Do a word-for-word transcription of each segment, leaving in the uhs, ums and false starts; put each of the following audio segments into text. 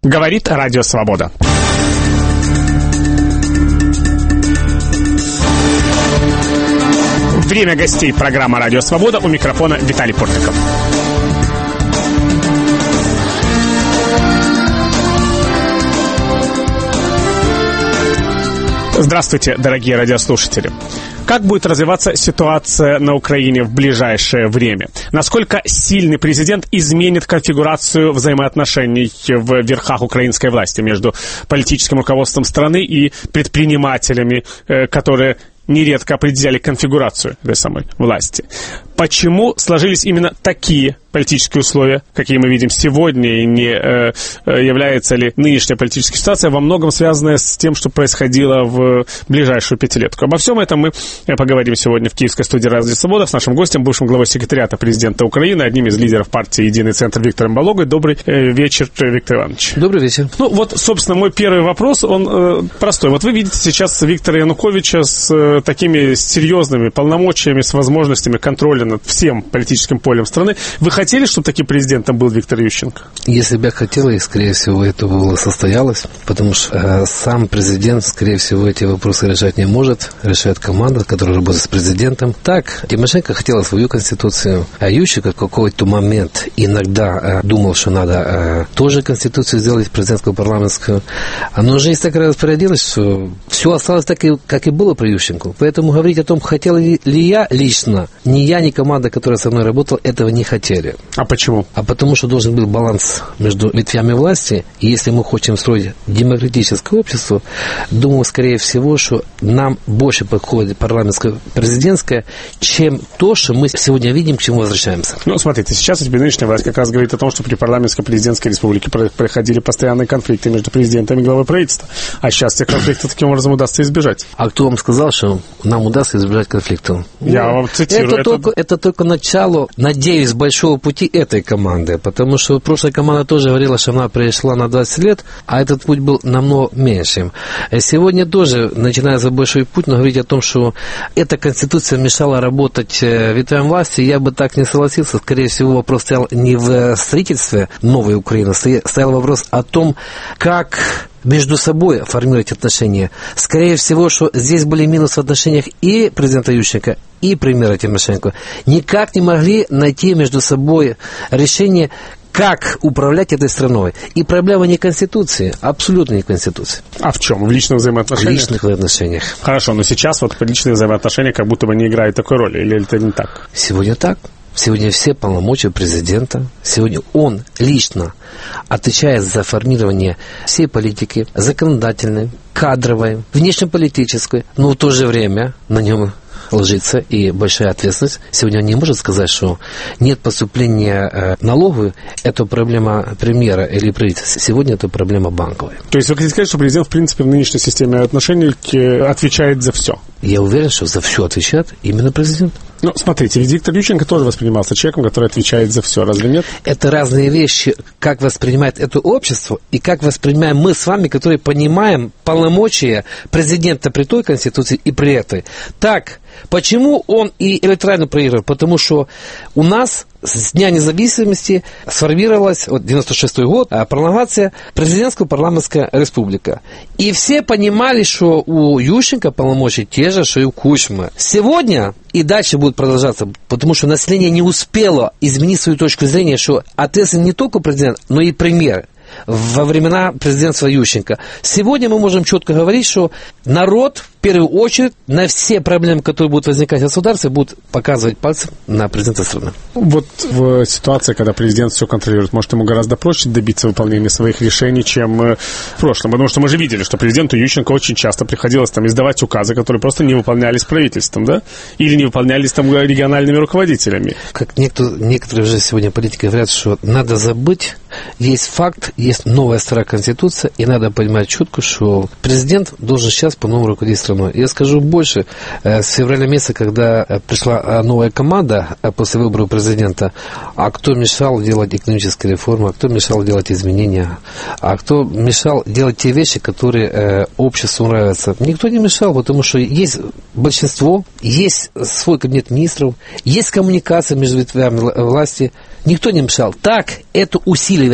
Говорит Радио Свобода. Время гостей. Программа «Радио Свобода». У микрофона Виталий Портников. Здравствуйте, дорогие радиослушатели. Как будет развиваться ситуация на Украине в ближайшее время? Насколько сильный президент изменит конфигурацию взаимоотношений в верхах украинской власти между политическим руководством страны и предпринимателями, которые нередко определяли конфигурацию этой самой власти? Почему сложились именно такие политические условия, какие мы видим сегодня, и не э, является ли нынешняя политическая ситуация во многом связанная с тем, что происходило в ближайшую пятилетку? Обо всем этом мы поговорим сегодня в Киевской студии «Радио Свобода» с нашим гостем, бывшим главой секретариата президента Украины, одним из лидеров партии «Единый центр» Виктором Балогой. Добрый э, вечер, Виктор Иванович. Добрый вечер. Ну вот, собственно, мой первый вопрос, он э, простой. Вот вы видите сейчас Виктора Януковича с э, такими серьезными полномочиями, с возможностями контроля над всем политическим полем страны. Вы хотели, чтобы таким президентом был Виктор Ющенко? Если бы я хотел, и, скорее всего, это было состоялось, потому что э, сам президент, скорее всего, эти вопросы решать не может, решает команда, которая работает с президентом. Так, Тимошенко хотела свою конституцию, а Ющенко в какой-то момент иногда э, думал, что надо э, тоже конституцию сделать, президентскую, парламентскую. Но жизнь так распорядилась, что все осталось так, и, как и было при Ющенко. Поэтому говорить о том, хотел ли, ли я лично, ни я, ни команда, которая со мной работала, этого не хотели. А почему? А потому что должен быть баланс между ветвями власти, и если мы хотим строить демократическое общество, думаю, скорее всего, что нам больше подходит парламентское, президентское, чем то, что мы сегодня видим, к чему возвращаемся. Ну, смотрите, сейчас теперь нынешняя власть как раз говорит о том, что при парламентско-президентской республике проходили постоянные конфликты между президентом и главой правительства. А сейчас этих конфликтов таким образом удастся избежать. А кто вам сказал, что нам удастся избежать конфликтов? Я ну, вам цитирую. Это, это... Только, это только начало, надеюсь, большого пути этой команды, потому что прошлая команда тоже говорила, что она пришла на двадцать лет, а этот путь был намного меньшим. Сегодня тоже начинается большой путь, но говорить о том, что эта конституция мешала работать ветвям власти, я бы так не согласился. Скорее всего, вопрос стоял не в строительстве новой Украины, стоял вопрос о том, как между собой формировать отношения. Скорее всего, что здесь были минусы в отношениях и президента Ющенко, и премьера Тимошенко. Никак не могли найти между собой решение, как управлять этой страной. И проблема не Конституции, абсолютно не Конституции. А в чем? В личных взаимоотношениях? В личных отношениях. Хорошо, но сейчас вот личные взаимоотношения как будто бы не играют такой роли, или это не так? Сегодня так. Сегодня все полномочия президента, сегодня он лично отвечает за формирование всей политики, законодательной, кадровой, внешнеполитической, но в то же время на нем ложится и большая ответственность. Сегодня он не может сказать, что нет поступления э, налогов, это проблема премьера или правительства. Сегодня это проблема банковая. То есть вы хотите сказать, что президент, в принципе, в нынешней системе отношений отвечает за все? Я уверен, что за все отвечает именно президент. Ну, смотрите, ведь Виктор Ющенко тоже воспринимался человеком, который отвечает за все, разве нет? Это разные вещи, как воспринимает это общество, и как воспринимаем мы с вами, которые понимаем полномочия президента при той Конституции и при этой. Так, почему он и электорально проиграл? Потому что у нас с Дня независимости сформировалась, вот девяносто шестой год, пролонгация президентско-парламентская республика. И все понимали, что у Ющенко полномочия те же, что и у Кучмы. Сегодня и дальше будет продолжаться, потому что население не успело изменить свою точку зрения, что ответственен не только президент, но и премьер во времена президентства Ющенко. Сегодня мы можем четко говорить, что народ в первую очередь на все проблемы, которые будут возникать в государстве, будет показывать пальцем на президента страны. Вот в ситуации, когда президент все контролирует, может, ему гораздо проще добиться выполнения своих решений, чем в прошлом. Потому что мы же видели, что президенту Ющенко очень часто приходилось там издавать указы, которые просто не выполнялись правительством, да? Или не выполнялись там региональными руководителями. Как некоторые, некоторые уже сегодня политики говорят, что надо забыть, есть факт, есть новая старая конституция, и надо понимать четко, что президент должен сейчас по-новому руководить страной. Я скажу больше, с февраля месяца, когда пришла новая команда после выборов президента, а кто мешал делать экономические реформы, а кто мешал делать изменения, а кто мешал делать те вещи, которые обществу нравятся? Никто не мешал, потому что есть большинство, есть свой кабинет министров, есть коммуникация между ветвями власти, никто не мешал. Так, это усиливает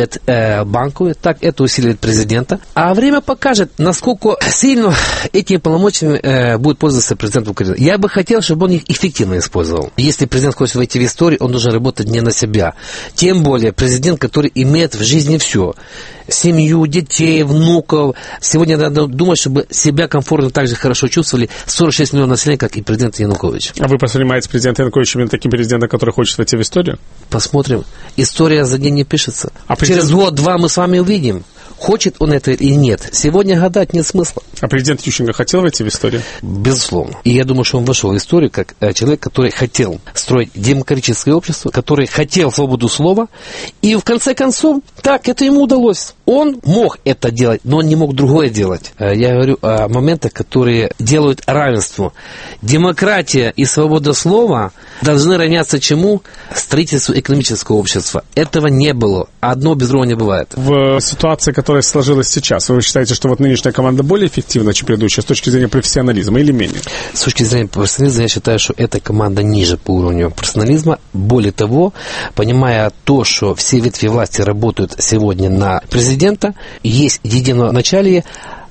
усилит э, банковую, так это усилит президента. А время покажет, насколько сильно этими полномочиями э, будет пользоваться президент Украины. Я бы хотел, чтобы он их эффективно использовал. Если президент хочет войти в историю, он должен работать не на себя. Тем более президент, который имеет в жизни все. Семью, детей, внуков. Сегодня надо думать, чтобы себя комфортно так же хорошо чувствовали сорок шесть миллионов населения, как и президент Янукович. А вы воспринимаете президента Януковича именно таким президентом, который хочет войти в историю? Посмотрим. История за день не пишется. А президент... Через год-два мы с вами увидим, хочет он это или нет. Сегодня гадать нет смысла. А президент Ющенко хотел войти в историю? Безусловно. И я думаю, что он вошел в историю как э, человек, который хотел строить демократическое общество, который хотел свободу слова. И в конце концов, так, это ему удалось. Он мог это делать, но он не мог другое делать. Э, я говорю о моментах, которые делают равенство. Демократия и свобода слова должны равняться чему? Строительству экономического общества. Этого не было. Одно без другого не бывает. В ситуации, которая сложилась сейчас, вы считаете, что вот нынешняя команда более эффективна, чем предыдущая, с точки зрения профессионализма или менее? С точки зрения профессионализма, я считаю, что эта команда ниже по уровню профессионализма. Более того, понимая то, что все ветви власти работают сегодня на президента, есть единоначалие,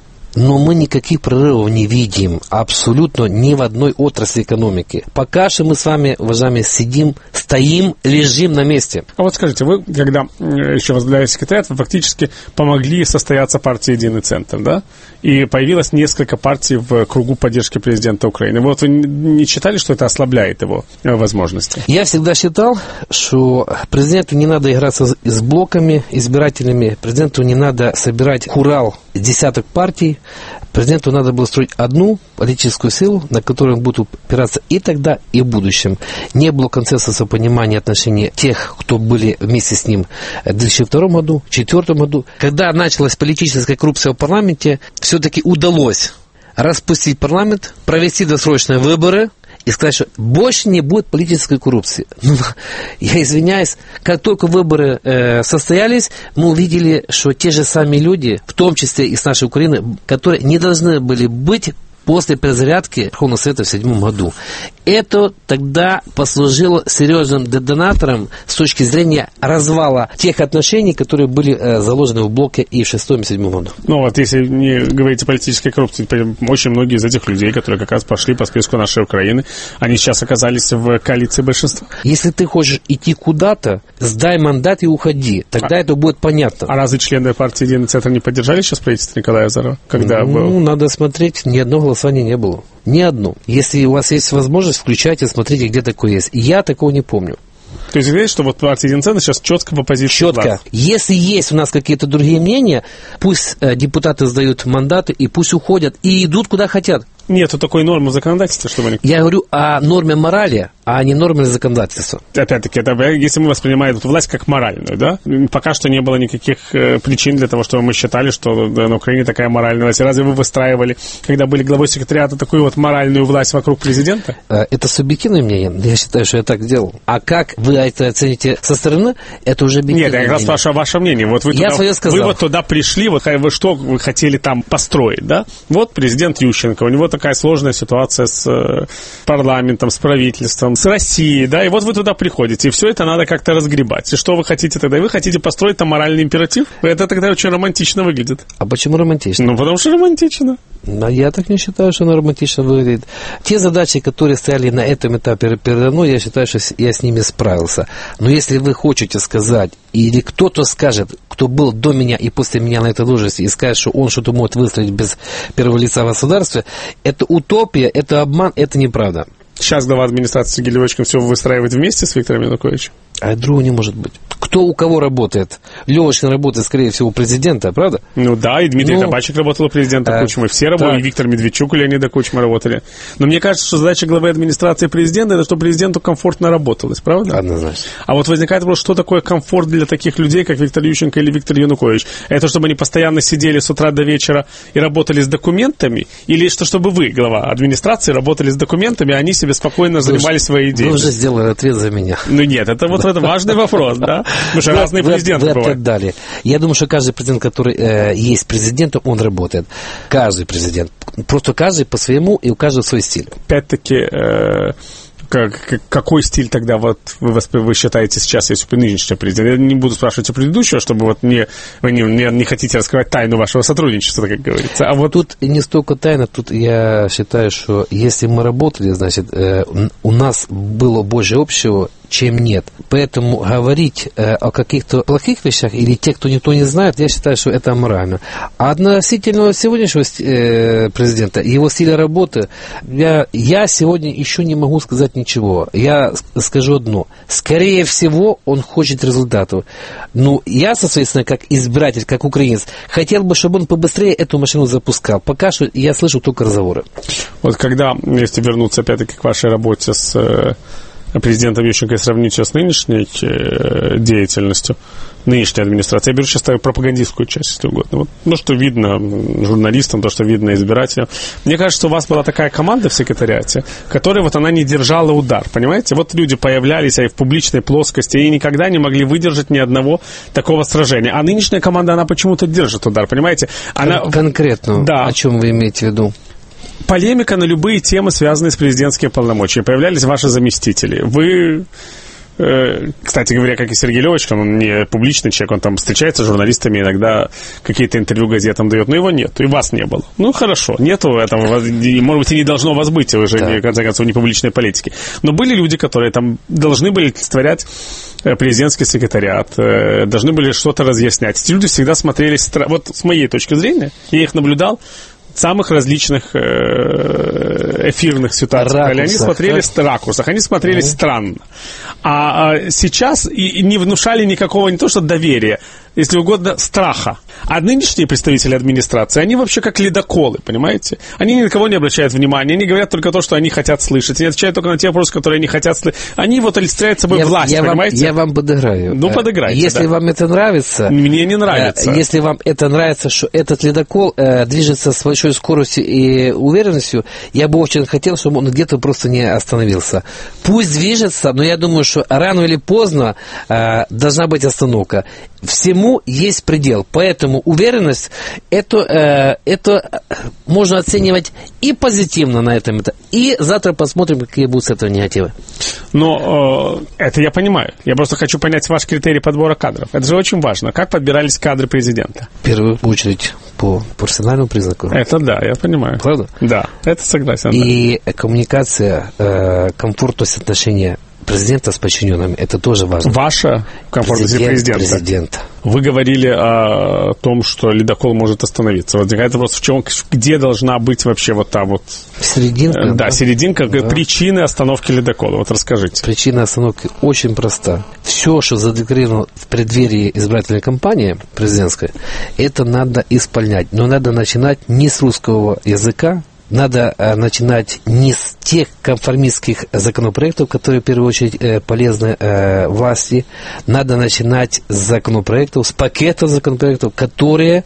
но мы никаких прорывов не видим абсолютно ни в одной отрасли экономики. Пока что мы с вами, уважаемые, сидим, стоим, лежим на месте. А вот скажите, вы, когда еще возглавляли секретариат, вы фактически помогли состояться партии «Единый центр», да? И появилось несколько партий в кругу поддержки президента Украины. Вот вы не считали, что это ослабляет его возможности? Я всегда считал, что президенту не надо играться с блоками избирательными, президенту не надо собирать хурал десяток партий. Президенту надо было строить одну политическую силу, на которую он будет опираться и тогда, и в будущем. Не было консенсуса понимания отношений тех, кто были вместе с ним в две тысячи втором году, в две тысячи четвёртом году. Когда началась политическая коррупция в парламенте, все-таки удалось распустить парламент, провести досрочные выборы и сказать, что больше не будет политической коррупции. Ну, я извиняюсь, как только выборы э, состоялись, мы увидели, что те же самые люди, в том числе и с нашей Украины, которые не должны были быть после перезарядки Верховного Совета в две тысячи седьмом году. Это тогда послужило серьезным детонатором с точки зрения развала тех отношений, которые были э, заложены в блоке и в шестом, и в седьмом году. Ну вот, если не говорить о политической коррупции, очень многие из этих людей, которые как раз пошли по списку нашей Украины, они сейчас оказались в коалиции большинства. Если ты хочешь идти куда-то, сдай мандат и уходи. Тогда а, это будет понятно. А разве члены партии «Единый центр» не поддержали сейчас правительство Николая Азарова? Когда ну, был... надо смотреть, ни одного голосования не было. Ни одно. Если у вас есть возможность, включайте, смотрите, где такое есть. Я такого не помню. То есть, видите, что вот партия «Единый центр» сейчас четко в оппозиции. Четко. Власти. Если есть у нас какие-то другие мнения, пусть э, депутаты сдают мандаты и пусть уходят и идут куда хотят. Нету такой нормы в законодательстве, чтобы они... Я говорю о норме морали, а не норме законодательства. Опять-таки, это, если мы воспринимаем эту власть как моральную, да? Пока что не было никаких э, причин для того, чтобы мы считали, что да, на Украине такая моральная власть. Разве вы выстраивали, когда были главой секретариата, такую вот моральную власть вокруг президента? Это субъективное мнение. Я считаю, что я так делал. А как вы это оцените со стороны, это уже объективное мнение. Нет, я как раз спрашиваю ваше мнение. Вот вы, я туда, свое сказал. Вы вот туда пришли, вот вы что вы хотели там построить, да? Вот президент Ющенко, у него такая сложная ситуация с э, парламентом, с правительством, с Россией, да, и вот вы туда приходите, и все это надо как-то разгребать. И что вы хотите тогда? Вы хотите построить там моральный императив? Это тогда очень романтично выглядит. А почему романтично? Ну, потому что романтично. Но я так не считаю, что оно романтично выглядит. Те задачи, которые стояли на этом этапе передо мной, я считаю, что я с ними справился. Но если вы хотите сказать, или кто-то скажет, кто был до меня и после меня на этой должности, и скажет, что он что-то может выстроить без первого лица государства, это утопия, это обман, это неправда. Сейчас глава администрации Сергей Левочкин все выстраивает вместе с Виктором Януковичем? А другого не может быть. Кто у кого работает? Левочкин работает, скорее всего, у президента, правда? Ну да, и Дмитрий ну, Табачек работал у президента а, Кучмы, все работали, и Виктор Медведчук и Леонида Кучма работали. Но мне кажется, что задача главы администрации президента, это чтобы президенту комфортно работалось, правда? Однозначно. А вот возникает вопрос, что такое комфорт для таких людей, как Виктор Ющенко или Виктор Янукович? Это чтобы они постоянно сидели с утра до вечера и работали с документами? Или что, чтобы вы, глава администрации, работали с документами, а они себе спокойно занимались вы своей деятельностью? Вы уже сделали ответ за меня. Ну нет, это вот это важный вопрос, да? Потому что разные президенты бывают. Далее. Я думаю, что каждый президент, который э, есть президентом, он работает. Каждый президент. Просто каждый по своему, и у каждого свой стиль. Опять-таки, э, как, какой стиль тогда вот вы, вы считаете сейчас есть у нынешнего президента? Я не буду спрашивать у предыдущего, чтобы вот не, вы не, не, не хотите раскрывать тайну вашего сотрудничества, как говорится. А вот тут не столько тайна, тут я считаю, что если мы работали, значит, э, у нас было больше общего, чем нет. Поэтому говорить э, о каких-то плохих вещах или тех, кто никто не знает, я считаю, что это аморально. А относительно сегодняшнего э, президента, его стиля работы, я, я сегодня еще не могу сказать ничего. Я скажу одно. Скорее всего, он хочет результатов. Ну, я, соответственно, как избиратель, как украинец, хотел бы, чтобы он побыстрее эту машину запускал. Пока что я слышу только разговоры. Вот когда, если вернуться опять-таки к вашей работе с президентом Ющенко и сравнить ее с нынешней э, деятельностью, нынешней администрации, я беру сейчас пропагандистскую часть, если угодно. Вот, ну, что видно журналистам, то, что видно избирателям. Мне кажется, у вас была такая команда в секретариате, которая вот она не держала удар, понимаете? Вот люди появлялись и в публичной плоскости и никогда не могли выдержать ни одного такого сражения. А нынешняя команда, она почему-то держит удар, понимаете? Она... Конкретно, да. О чем вы имеете в виду? Полемика на любые темы, связанные с президентскими полномочиями. Появлялись ваши заместители. Вы, э, кстати говоря, как и Сергей Львович, он не публичный человек, он там встречается с журналистами, иногда какие-то интервью газетам дает, но его нет, и вас не было. Ну, хорошо, нету этого, может быть, и не должно вас быть, вы же, да. В конце концов, не публичной политики. Но были люди, которые там должны были олицетворять президентский секретариат, должны были что-то разъяснять. Эти люди всегда смотрелись, вот с моей точки зрения, я их наблюдал, самых различных эфирных ситуаций. Ракурсах, они смотрелись в ракурсах, они смотрелись mm-hmm. странно. А, а сейчас и, и не внушали никакого, не то что доверия, если угодно, страха. А нынешние представители администрации, они вообще как ледоколы, понимаете? Они ни на кого не обращают внимания, они говорят только то, что они хотят слышать, они отвечают только на те вопросы, которые они хотят слышать. Они вот олицетворяют собой я, власть, я понимаете? Вам, я вам подыграю. Ну, подыграйте, Если да. вам это нравится... Мне не нравится. Если вам это нравится, что этот ледокол э, движется с большой скоростью и уверенностью, я бы очень хотел, чтобы он где-то просто не остановился. Пусть движется, но я думаю, что рано или поздно э, должна быть остановка. Всему есть предел. Поэтому уверенность, это, э, это можно оценивать и позитивно на этом этапе. И завтра посмотрим, какие будут с этого негативы. Но э, это я понимаю. Я просто хочу понять ваш критерий подбора кадров. Это же очень важно. Как подбирались кадры президента? В первую очередь по профессиональному признаку. Это да, я понимаю. Правда? Да, это согласен. И да. коммуникация, э, комфортность отношения президента с подчиненными, это тоже важно. Ваша комфортность президента. Президента. Вы говорили о том, что ледокол может остановиться. Возникает вопрос, в чем, где должна быть вообще вот та вот... Серединка. Да, да. серединка, да. Причины остановки ледокола. Вот расскажите. Причина остановки очень проста. Все, что задекларировано в преддверии избирательной кампании президентской, это надо исполнять. Но надо начинать не с русского языка, надо э, начинать не с тех конформистских законопроектов, которые в первую очередь э, полезны э, власти. Надо начинать с законопроектов, с пакета законопроектов, которые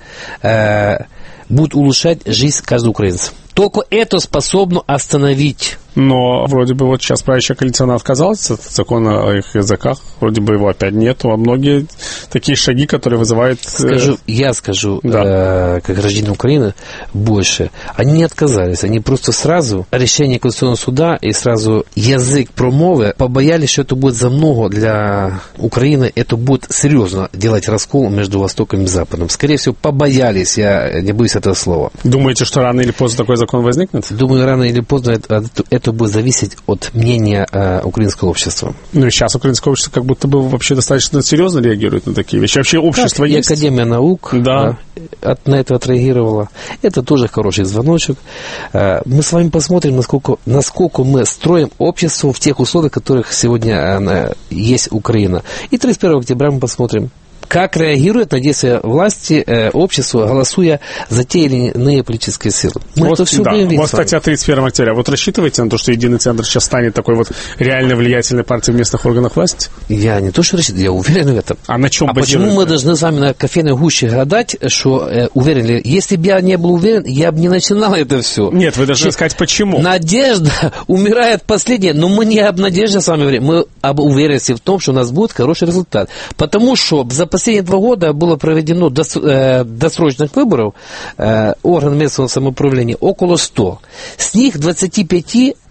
э, будут улучшать жизнь каждого украинца. Только это способно остановить. Но вроде бы вот сейчас правящая коалиция отказалась от закона о их языках. Вроде бы его опять нету. А многие такие шаги, которые вызывают... Скажу, я скажу, да. э, как гражданин Украины, больше. Они не отказались. Они просто сразу решение Конституционного суда и сразу язык промовы побоялись, что это будет за много для Украины. Это будет серьезно делать раскол между Востоком и Западом. Скорее всего, побоялись. Я не боюсь этого слова. Думаете, что рано или поздно такой закон возникнет? Думаю, рано или поздно это, это будет зависеть от мнения э, украинского общества. Ну и сейчас украинское общество как будто бы вообще достаточно серьезно реагирует на такие вещи. Вообще общество как есть? И Академия наук да. э, от, на это отреагировала. Это тоже хороший звоночек. Э, мы с вами посмотрим, насколько, насколько мы строим общество в тех условиях, в которых сегодня э, есть Украина. И тридцать первого октября мы посмотрим, как реагирует на действия власти, э, общества, голосуя за те или иные политические силы. Мы вот, это все да. будем видеть. Вот статья тридцать первого октября. Вот рассчитываете на то, что Единый Центр сейчас станет такой вот реально влиятельной партией в местных органах власти? Я не то, что рассчитываю, я уверен в этом. А на чем А почему мы должны с вами на кофейной гуще гадать, что э, уверен? Если бы я не был уверен, я бы не начинал это все. Нет, вы должны Че- сказать, почему. Надежда умирает последняя, но мы не об надежде с вами говорим, мы об уверенности в том, что у нас будет хороший результат. Потому что за последние два года было проведено дос, э, досрочных выборов э, органов местного самоуправления около ста. С них двадцать пять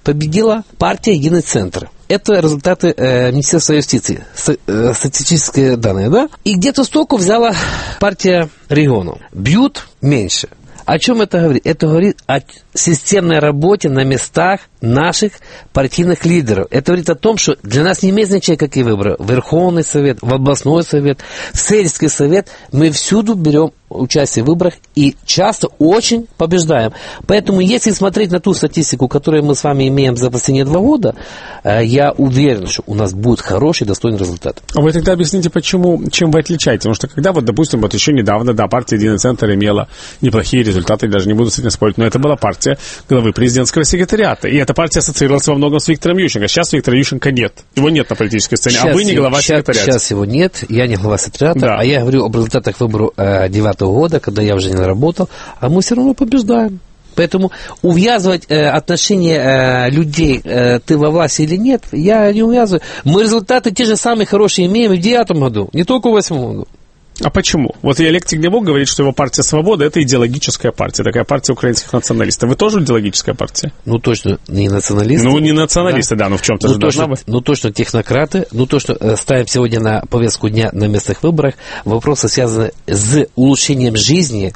победила партия «Единый центр». Это результаты э, Министерства юстиции, с, э, статистические данные, да? И где-то столько взяла партия регионов. Бьют меньше. О чем это говорит? Это говорит о системной работе на местах наших партийных лидеров. Это говорит о том, что для нас не имеет значения, какие выборы. Верховный совет, в областной совет, в сельский совет. Мы всюду берем участие в выборах и часто очень побеждаем. Поэтому, если смотреть на ту статистику, которую мы с вами имеем за последние два года, я уверен, что у нас будет хороший, достойный результат. А вы тогда объясните, почему, чем вы отличаете? Потому что когда, вот, допустим, вот еще недавно, да, партия «Единый центр» имела неплохие результаты, даже не буду с этим спорить, но это была партия главы президентского секретариата. И эта партия ассоциировалась во многом с Виктором Ющенко. Сейчас Виктора Ющенко нет. Его нет на политической сцене, сейчас а вы не глава сейчас, секретариата. Сейчас его нет, я не глава секретариата, да. А я говорю об результатах выборов девятого года, когда я уже не работал, а мы все равно побеждаем. Поэтому увязывать э, отношения э, людей, э, ты во власти или нет, я не увязываю. Мы результаты те же самые хорошие имеем и в девятом году, не только в восьмом году. А почему? Вот и Олег Тягнебок говорит, что его партия «Свобода» — это идеологическая партия, такая партия украинских националистов. Вы тоже идеологическая партия? Ну, точно не националисты. Ну, не националисты, да, да но в чем-то ну, же точно, должна быть. Ну, точно технократы. Ну, то, что э, ставим сегодня на повестку дня на местных выборах, вопросы связаны с улучшением жизни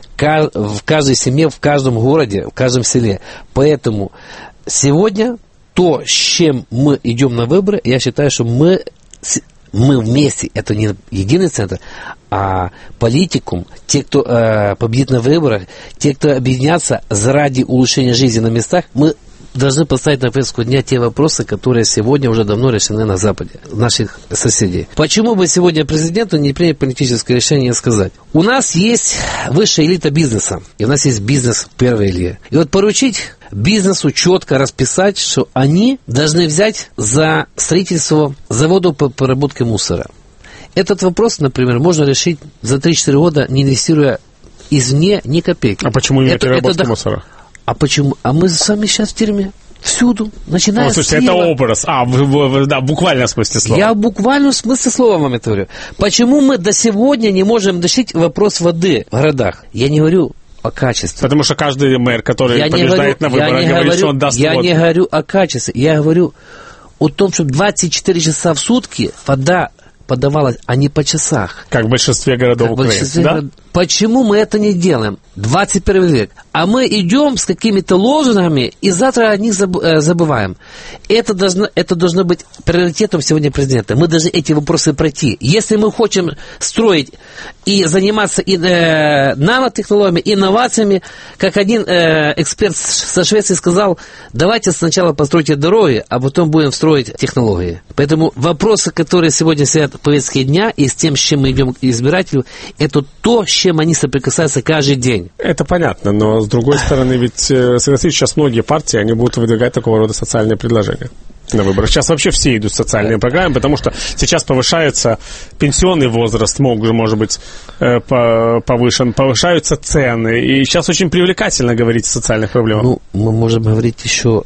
в каждой семье, в каждом городе, в каждом селе. Поэтому сегодня то, с чем мы идем на выборы, я считаю, что мы... Мы вместе, это не единый центр, а политикум, те, кто э, победит на выборах, те, кто объединятся заради улучшения жизни на местах, мы должны поставить на повестку дня те вопросы, которые сегодня уже давно решены на Западе, наших соседей. Почему бы сегодня президенту не принять политическое решение и сказать? У нас есть высшая элита бизнеса, и у нас есть бизнес в первой элите. И вот поручить бизнесу четко расписать, что они должны взять за строительство завода по переработке мусора. Этот вопрос, например, можно решить за три-четыре года, не инвестируя извне ни копейки. А почему именно это, переработка это, мусора? А почему? А мы сами сейчас в тюрьме. Всюду, начиная О, слушайте, с это образ. А, в, в, да, в буквальном смысле слова. Я в буквальном смысле слова вам это говорю. Почему мы до сегодня не можем решить вопрос воды в городах? Я не говорю о качестве. Потому что каждый мэр, который я побеждает говорю, на выборах, говорит, говорю, что он даст Я воду. не говорю о качестве. Я говорю о том, что двадцать четыре часа в сутки вода подавалась, а не по часах. Как в большинстве городов как Украины, большинстве да? город... Почему мы это не делаем? двадцать первый век. А мы идем с какими-то лозунгами и завтра о них забываем. Это должно, это должно быть приоритетом сегодня президента. Мы должны эти вопросы пройти. Если мы хотим строить и заниматься и, э, нанотехнологиями, инновациями, как один э, эксперт со Швеции сказал, давайте сначала постройте дороги, а потом будем строить технологии. Поэтому вопросы, которые сегодня стоят в повестке дня, и с тем, с чем мы идем к избирателю, это то, с чем они соприкасаются каждый день. Это понятно, но с другой стороны, ведь, согласитесь, сейчас многие партии, они будут выдвигать такого рода социальные предложения на выборах. Сейчас вообще все идут в социальные программы, потому что сейчас повышается пенсионный возраст, может, может быть повышен, повышаются цены, и сейчас очень привлекательно говорить о социальных проблемах. Ну, мы можем говорить еще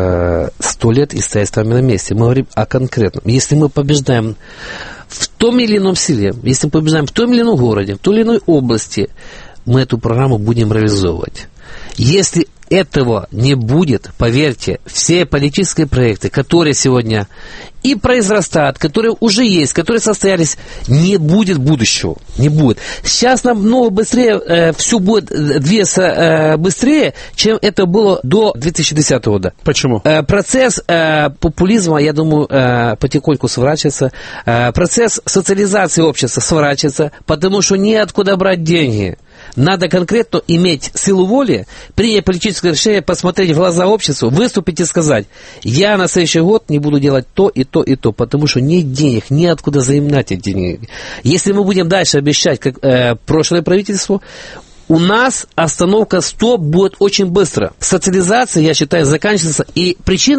сто э, лет и стоять с вами на месте. Мы говорим о конкретном. Если мы побеждаем в том или ином селе, если мы побеждаем в том или ином городе, в той или иной области, мы эту программу будем реализовывать. Если этого не будет, поверьте, все политические проекты, которые сегодня и произрастают, которые уже есть, которые состоялись, не будет будущего. Не будет. Сейчас намного быстрее, э, все будет двигаться э, быстрее, чем это было до две тысячи десятого года. Почему? Э, процесс э, популизма, я думаю, э, потихоньку сворачивается. Э, процесс социализации общества сворачивается, потому что неоткуда брать деньги. Надо конкретно иметь силу воли, принять политическое решение, посмотреть в глаза обществу, выступить и сказать, я на следующий год не буду делать то и то и то, потому что нет денег, неоткуда заимать эти деньги. Если мы будем дальше обещать, как э, прошлое правительство, у нас остановка стоп будет очень быстро. Социализация, я считаю, заканчивается. И причина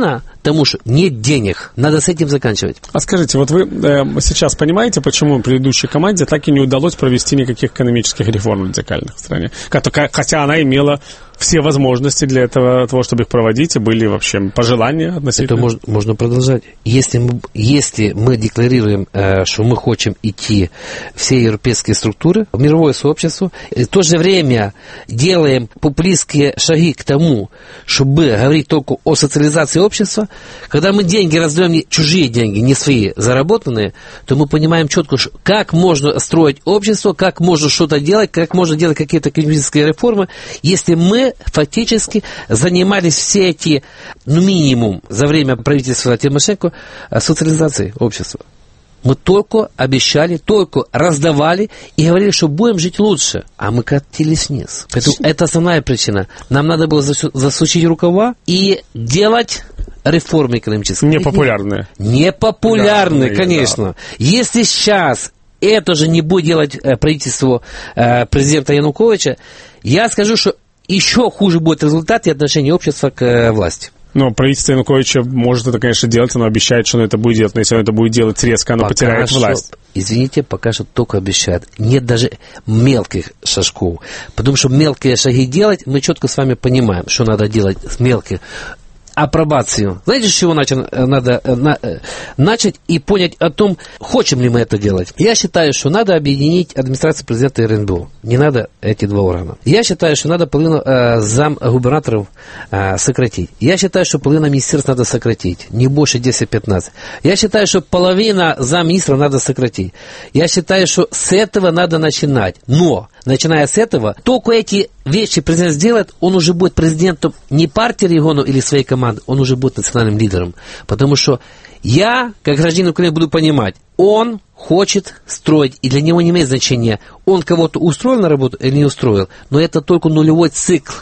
тому, что нет денег. Надо с этим заканчивать. А скажите, вот вы э, сейчас понимаете, почему предыдущей команде так и не удалось провести никаких экономических реформ радикальных в стране? Хотя она имела все возможности для этого, того, чтобы их проводить, и были вообще пожелания относительно... Это можно, можно продолжать. Если мы, если мы декларируем, э, что мы хотим идти все европейские структуры, в мировое сообщество, и в то же время делаем популистские шаги к тому, чтобы говорить только о социализации общества, когда мы деньги раздаем, чужие деньги, не свои, заработанные, то мы понимаем четко, как можно строить общество, как можно что-то делать, как можно делать какие-то экономические реформы, если мы фактически занимались все эти, ну, минимум, за время правительства Тимошенко, социализацией общества. Мы только обещали, только раздавали и говорили, что будем жить лучше, а мы катились вниз. Поэтому это основная причина. Нам надо было засучить рукава и делать реформы экономические. Непопулярные. Непопулярные, да, конечно. Да. Если сейчас это же не будет делать правительство президента Януковича, я скажу, что еще хуже будет результат и отношение общества к э, власти. Но правительство Януковича может это, конечно, делать, оно обещает, что оно это будет делать, но если оно это будет делать резко, оно пока потеряет что, власть. Извините, пока что только обещает. Нет даже мелких шажков. Потому что мелкие шаги делать, мы четко с вами понимаем, что надо делать с мелких. Апробацию. Знаете, с чего начать, надо на, начать и понять о том, хотим ли мы это делать? Я считаю, что надо объединить администрацию президента и эр эн бэ о. Не надо эти два органа. Я считаю, что надо половину э, замгубернаторов э, сократить. Я считаю, что половину министерств надо сократить. Не больше десять-пятнадцать. Я считаю, что половина замминистров надо сократить. Я считаю, что с этого надо начинать. Но, начиная с этого, только эти вещи президент сделает, он уже будет президентом не партии регионов или своей команды, он уже будет национальным лидером. Потому что я, как гражданин Украины, буду понимать, он хочет строить, и для него не имеет значения, он кого-то устроил на работу или не устроил, но это только нулевой цикл.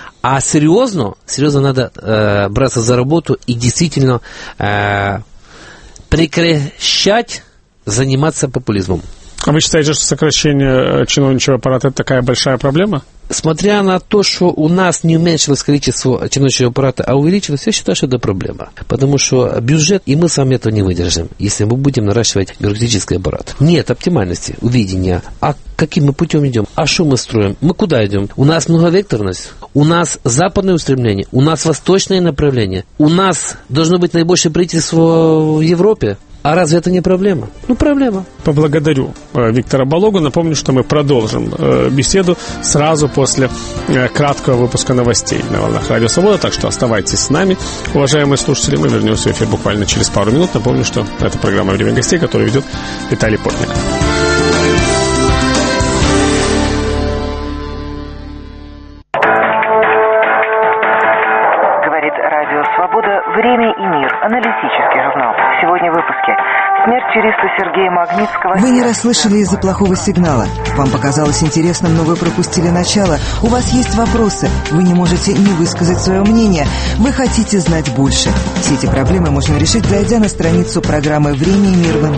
А серьезно, серьезно надо э, браться за работу и действительно э, прекращать заниматься популизмом. А вы считаете, что сокращение чиновничьего аппарата – это такая большая проблема? Смотря на то, что у нас не уменьшилось количество чиновничьего аппарата, а увеличилось, я считаю, что это проблема. Потому что бюджет, и мы с вами этого не выдержим, если мы будем наращивать бюрократический аппарат. Нет оптимальности, увидения. А каким мы путем идем? А что мы строим? Мы куда идем? У нас многовекторность, у нас западное устремление, у нас восточное направление, у нас должно быть наибольшее правительство в Европе. А разве это не проблема? Ну, проблема. Поблагодарю э, Виктора Балогу. Напомню, что мы продолжим э, беседу сразу после э, краткого выпуска новостей на волнах Радио Свобода. Так что оставайтесь с нами, уважаемые слушатели. Мы вернемся в эфир буквально через пару минут. Напомню, что это программа «Время гостей», которую ведет Виталий Портник. Говорит Радио Свобода «Время и мир». Аналитический журнал. Сегодня в выпуске. Смерть юриста Сергея Магнитского... Вы не расслышали из-за плохого сигнала. Вам показалось интересным, но вы пропустили начало. У вас есть вопросы. Вы не можете не высказать свое мнение. Вы хотите знать больше. Все эти проблемы можно решить, зайдя на страницу программы «Время и мир».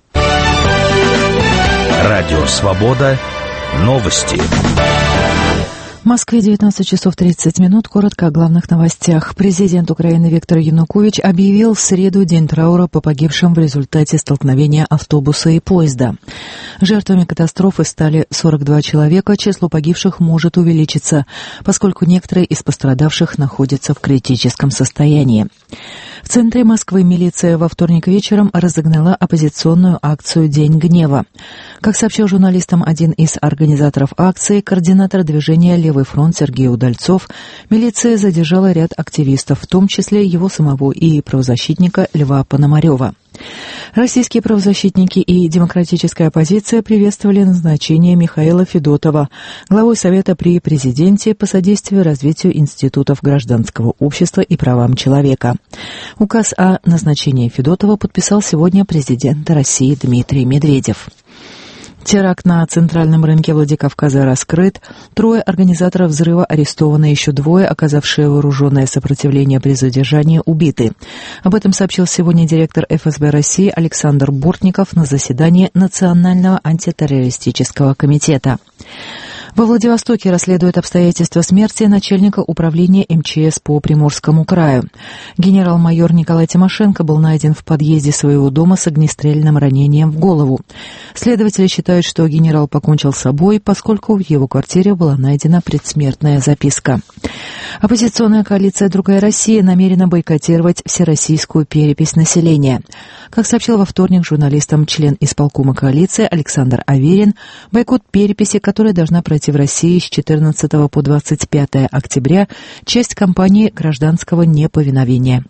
Радио Свобода. Новости. В Москве девятнадцать часов тридцать минут. Коротко о главных новостях. Президент Украины Виктор Янукович объявил в среду день траура по погибшим в результате столкновения автобуса и поезда. Жертвами катастрофы стали сорок два человека. Число погибших может увеличиться, поскольку некоторые из пострадавших находятся в критическом состоянии. В центре Москвы милиция во вторник вечером разогнала оппозиционную акцию «День гнева». Как сообщил журналистам один из организаторов акции, координатор движения «Левый фронт» Сергей Удальцов, милиция задержала ряд активистов, в том числе его самого и правозащитника Льва Пономарева. Российские правозащитники и демократическая оппозиция приветствовали назначение Михаила Федотова главой Совета при президенте по содействию развитию институтов гражданского общества и правам человека. Указ о назначении Федотова подписал сегодня президент России Дмитрий Медведев. Теракт на центральном рынке Владикавказа раскрыт. Трое организаторов взрыва арестованы, еще двое, оказавшие вооруженное сопротивление при задержании, убиты. Об этом сообщил сегодня директор эф эс бэ России Александр Бортников на заседании Национального антитеррористического комитета. Во Владивостоке расследуют обстоятельства смерти начальника управления эм че эс по Приморскому краю. Генерал-майор Николай Тимошенко был найден в подъезде своего дома с огнестрельным ранением в голову. Следователи считают, что генерал покончил с собой, поскольку в его квартире была найдена предсмертная записка. Оппозиционная коалиция «Другая Россия» намерена бойкотировать всероссийскую перепись населения. Как сообщил во вторник журналистам член исполкома коалиции Александр Аверин, бойкот переписи, которая должна пройти в России с четырнадцатого по двадцать пятое октября, часть кампании гражданского неповиновения.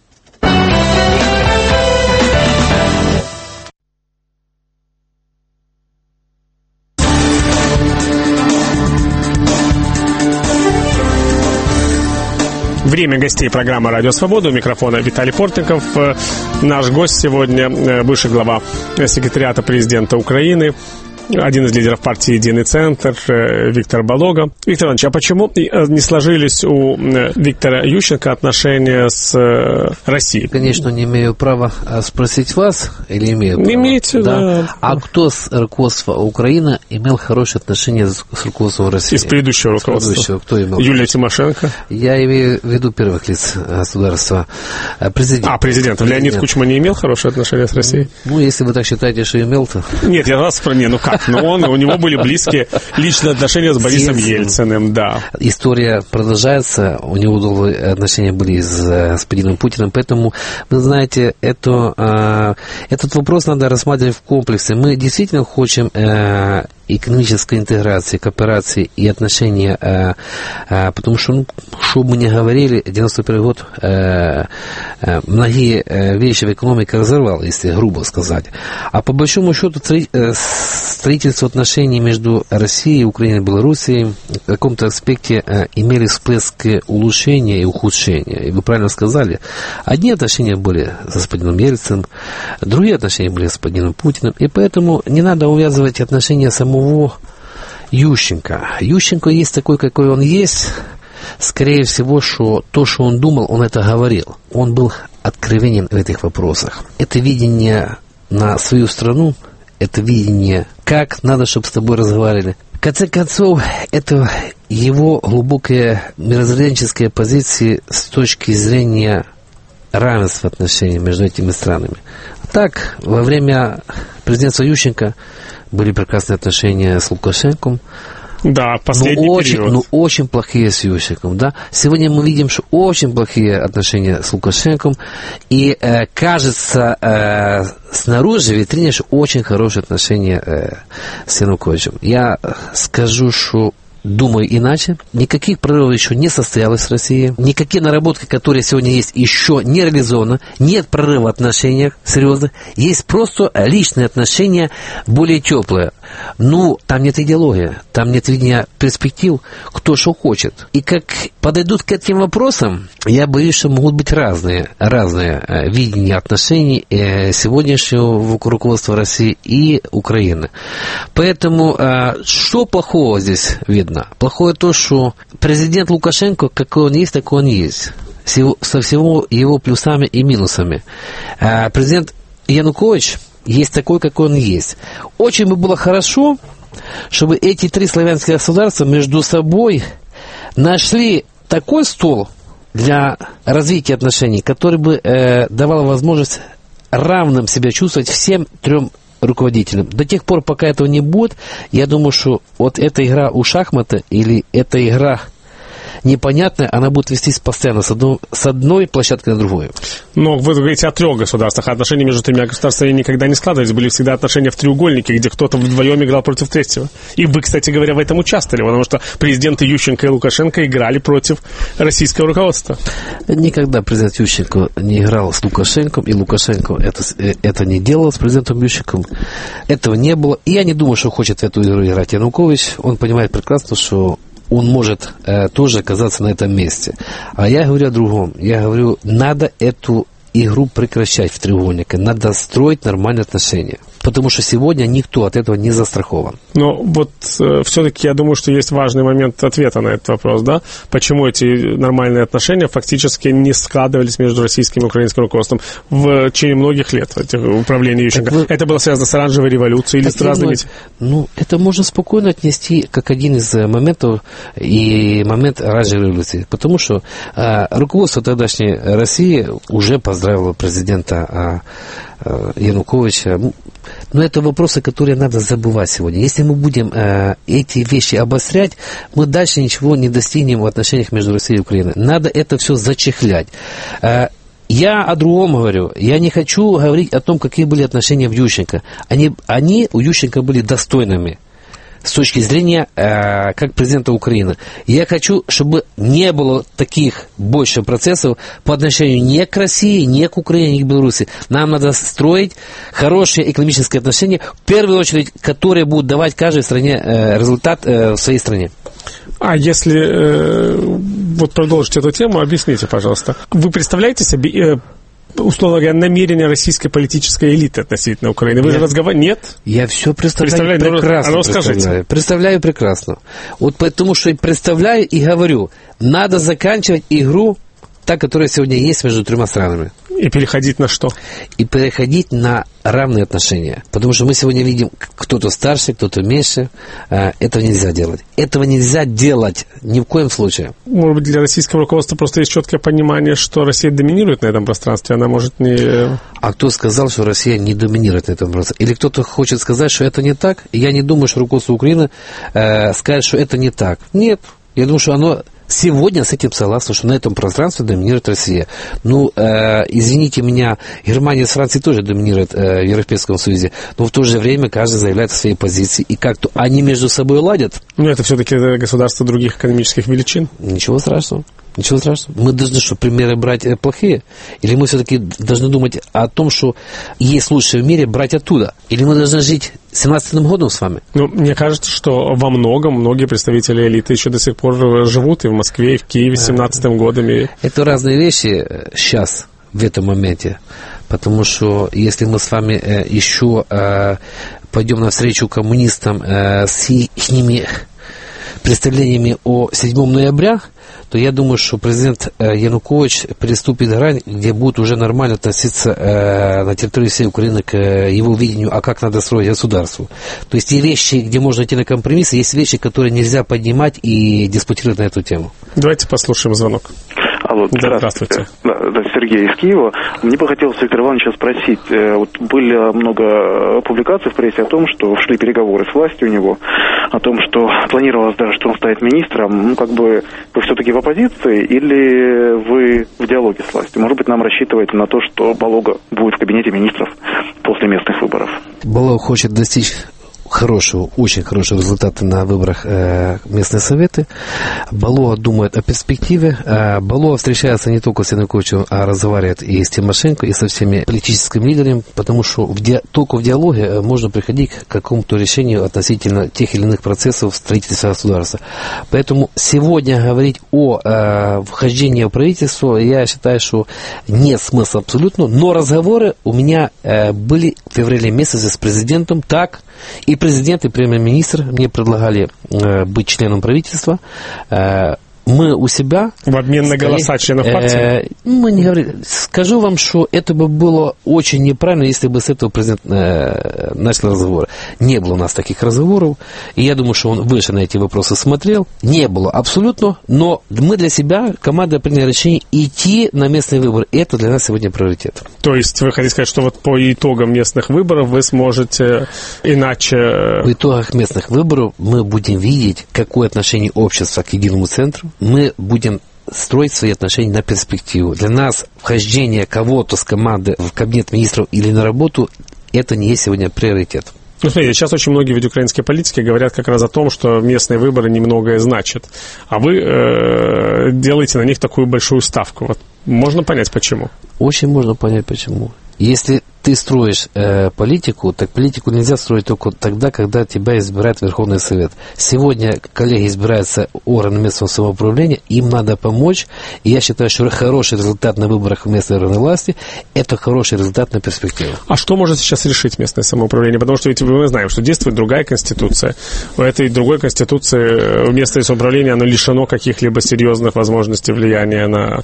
Время гостей программы «Радио Свобода». У микрофона Виталий Портников. Наш гость сегодня – бывший глава секретариата президента Украины, один из лидеров партии «Единый центр» Виктор Балога. Виктор Иванович, а почему не сложились у Виктора Ющенко отношения с Россией? Конечно, не имею права спросить вас, или имею право? Имеете, да. да. А кто с руководства Украины имел хорошие отношения с руководством России? Из предыдущего руководства. Предыдущего. Кто имел? Юлия Тимошенко. Я имею в виду первых лиц государства. Президент. А, президент. президент. Леонид Кучма не имел хорошие отношения с Россией? Ну, если вы так считаете, что имел, то... Нет, я вас... Не, ну как? Но он, у него были близкие личные отношения с Борисом Ельциным, да. История продолжается, у него долгие отношения были с господином Путиным, поэтому, вы знаете, это, этот вопрос надо рассматривать в комплексе. Мы действительно хотим экономической интеграции, кооперации и отношения, э, э, потому что, ну, что бы мы ни говорили, девяносто первый год э, э, многие э, вещи в экономике разорвал, если грубо сказать. А по большому счету строительство отношений между Россией, Украиной и Белоруссией в каком-то аспекте э, имели всплеск улучшения и ухудшения. И вы правильно сказали, одни отношения были с господином Ельциным, другие отношения были с господином Путиным, и поэтому не надо увязывать отношения самого Ющенко. Ющенко есть такой, какой он есть. Скорее всего, что то, что он думал, он это говорил. Он был откровенен в этих вопросах. Это видение на свою страну, это видение, как надо, чтобы с тобой разговаривали. В конце концов, это его глубокие мировоззренческие позиции с точки зрения равенства отношений между этими странами. Так, во время президентства Ющенко были прекрасные отношения с Лукашенком. Да, последний но очень, период. Ну, очень плохие с Ющенком, да. Сегодня мы видим, что очень плохие отношения с Лукашенком. И э, кажется, э, снаружи в витрине, что очень хорошие отношения э, с Януковичем. Я скажу, что думаю иначе. Никаких прорывов еще не состоялось в России. Никакие наработки, которые сегодня есть, еще не реализованы. Нет прорыва в отношениях серьезных. Есть просто личные отношения более теплые. Ну, там нет идеологии, там нет видения перспектив, кто что хочет. И как подойдут к этим вопросам, я боюсь, что могут быть разные, разные видения отношений сегодняшнего руководства России и Украины. Поэтому, что плохого здесь видно? Плохое то, что президент Лукашенко, какой он есть, такой он есть. Со всего его плюсами и минусами. Президент Янукович есть такой, какой он есть. Очень бы было хорошо, чтобы эти три славянских государства между собой нашли такой стол для развития отношений, который бы э, давал возможность равным себя чувствовать всем трем руководителям. До тех пор, пока этого не будет, я думаю, что вот эта игра у шахмата или эта игра непонятная, она будет вестись постоянно с одной, с одной площадки на другую. Но вы говорите о трех государствах, а отношения между тремя государствами никогда не складывались, были всегда отношения в треугольнике, где кто-то вдвоем играл против третьего. И вы, кстати говоря, в этом участвовали, потому что президенты Ющенко и Лукашенко играли против российского руководства. Никогда президент Ющенко не играл с Лукашенко, и Лукашенко это, это не делал с президентом Ющенко. Этого не было. И я не думаю, что хочет в эту игру играть Янукович. Он понимает прекрасно, что он может э, тоже оказаться на этом месте. А я говорю о другом. Я говорю, надо эту игру прекращать в треугольнике. Надо строить нормальные отношения. потому что сегодня никто от этого не застрахован. Но вот э, все-таки я думаю, что есть важный момент ответа на этот вопрос, да? Почему эти нормальные отношения фактически не складывались между российским и украинским руководством в течение многих лет управления Ющенко? Вы... Это было связано с оранжевой революцией или так с разными... Ну, это можно спокойно отнести как один из моментов и момент оранжевой революции, потому что э, руководство тогдашней России уже поздравило президента э, Януковича. Но это вопросы, которые надо забывать сегодня. Если мы будем э, эти вещи обострять, мы дальше ничего не достигнем в отношениях между Россией и Украиной. Надо это все зачехлять. Э, я о другом говорю. Я не хочу говорить о том, какие были отношения в Ющенко. Они, они у Ющенко были достойными с точки зрения э, как президента Украины. Я хочу, чтобы не было таких больше процессов по отношению ни к России, ни к Украине, ни к Беларуси. Нам надо строить хорошие экономические отношения, в первую очередь, которые будут давать каждой стране э, результат э, в своей стране. А если э, вот продолжить эту тему, объясните, пожалуйста. Вы представляете себе... Э, условно говоря, намерения российской политической элиты относительно Украины. Вы я, же разговариваете... Нет? Я все представляю прекрасно. А ну, представляю. представляю прекрасно. Вот потому что и представляю и говорю, надо заканчивать игру, та, которая сегодня есть между тремя странами. И переходить на что? И переходить на равные отношения. Потому что мы сегодня видим, кто-то старше, кто-то меньше. Этого нельзя делать. Этого нельзя делать ни в коем случае. Может быть, для российского руководства просто есть четкое понимание, что Россия доминирует на этом пространстве, она может не... А кто сказал, что Россия не доминирует на этом пространстве? Или кто-то хочет сказать, что это не так? Я не думаю, что руководство Украины э, скажет, что это не так. Нет. Я думаю, что оно... Сегодня с этим согласно, что на этом пространстве доминирует Россия. Ну, э, извините меня, Германия с Францией тоже доминирует э, в Европейском Союзе, но в то же время каждый заявляет о своей позиции, и как-то они между собой ладят. Ну, это все-таки государства других экономических величин. Ничего страшного. Ничего страшного. Мы должны что, примеры брать плохие? Или мы все-таки должны думать о том, что есть лучшее в мире, брать оттуда? Или мы должны жить семнадцатым годом с вами? Ну, мне кажется, что во многом многие представители элиты еще до сих пор живут и в Москве, и в Киеве с семнадцатым годом. И... Это разные вещи сейчас, в этом моменте. Потому что если мы с вами еще пойдем навстречу коммунистам с их представлениями о седьмого ноября, то я думаю, что президент Янукович переступит грань, где будет уже нормально относиться э, на территории всей Украины к его видению, а как надо строить государство. То есть есть вещи, где можно идти на компромиссы, есть вещи, которые нельзя поднимать и диспутировать на эту тему. Давайте послушаем звонок. Алло, здравствуйте. Да, да, Сергей из Киева. Мне бы хотелось Виктора Ивановича спросить. Вот были много публикаций в прессе о том, что шли переговоры с властью у него, о том, что планировалось даже, что он станет министром. Ну, как бы, вы все-таки в оппозиции или вы в диалоге с властью? Может быть, нам рассчитываете на то, что Балога будет в кабинете министров после местных выборов? Балога хочет достичь хорошего, очень хорошего результата на выборах э, местные советы. Балога думает о перспективе. Э, Балога встречается не только с Януковичем, а разговаривает и с Тимошенко, и со всеми политическими лидерами, потому что в ди... только в диалоге можно приходить к какому-то решению относительно тех или иных процессов в строительстве государства. Поэтому сегодня говорить о э, вхождении в правительство, я считаю, что нет смысла абсолютно, но разговоры у меня э, были в феврале месяце с президентом, так, и президент, и премьер-министр мне предлагали э, быть членом правительства. Э, мы у себя... В обмен на голоса членов партии? Э, мы не говорили. Скажу вам, что это бы было очень неправильно, если бы с этого президент э, начал разговор. Не было у нас таких разговоров. И я думаю, что он выше на эти вопросы смотрел. Не было абсолютно. Но мы для себя, команда приняла решение идти на местные выборы. И это для нас сегодня приоритет. То есть вы хотите сказать, что вот по итогам местных выборов вы сможете иначе... По итогах местных выборов мы будем видеть, какое отношение общества к единому центру. Мы будем строить свои отношения на перспективу. Для нас вхождение кого-то с команды в кабинет министров или на работу, это не есть сегодня приоритет. Ну, смотрите, сейчас очень многие ведь украинские политики говорят как раз о том, что местные выборы немногое значат. А вы э, делаете на них такую большую ставку. Вот можно понять, почему? Очень можно понять, почему. Если ты строишь э, политику, так политику нельзя строить только тогда, когда тебя избирает Верховный Совет. Сегодня коллеги избираются органы местного самоуправления, им надо помочь, и я считаю, что хороший результат на выборах в местной органы власти – это хороший результат на перспективу. А что может сейчас решить местное самоуправление? Потому что ведь мы знаем, что действует другая конституция. В этой другой конституции местное самоуправление, оно лишено каких-либо серьезных возможностей влияния на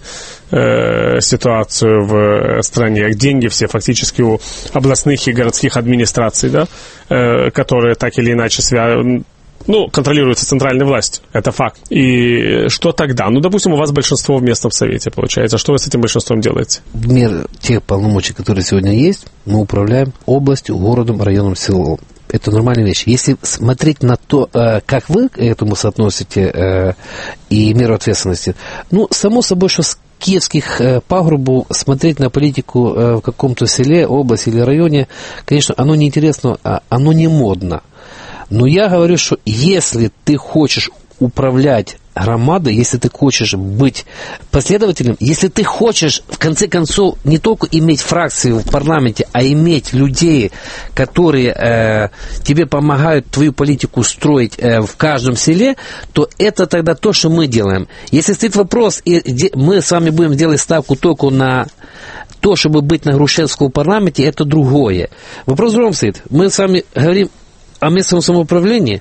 э, ситуацию в стране. Деньги все фактически у областных и городских администраций, да, э, которые так или иначе связаны, ну, контролируются центральной властью. Это факт. И что тогда? Ну, допустим, у вас большинство в местном совете, получается. Что вы с этим большинством делаете? В меру тех полномочий, которые сегодня есть, мы управляем областью, городом, районом, селом. Это нормальная вещь. Если смотреть на то, как вы к этому соотносите и меру ответственности, ну, само собой, что с киевских пагрубов смотреть на политику в каком-то селе, области или районе, конечно, оно не интересно, оно не модно. Но я говорю, что если ты хочешь управлять громадой, если ты хочешь быть последовательным, если ты хочешь, в конце концов, не только иметь фракцию в парламенте, а иметь людей, которые э, тебе помогают твою политику строить э, в каждом селе, то это тогда то, что мы делаем. Если стоит вопрос, и де, мы с вами будем делать ставку только на то, чтобы быть на Грушевском парламенте, это другое. Вопрос в другом стоит. Мы с вами говорим о местном самоуправлении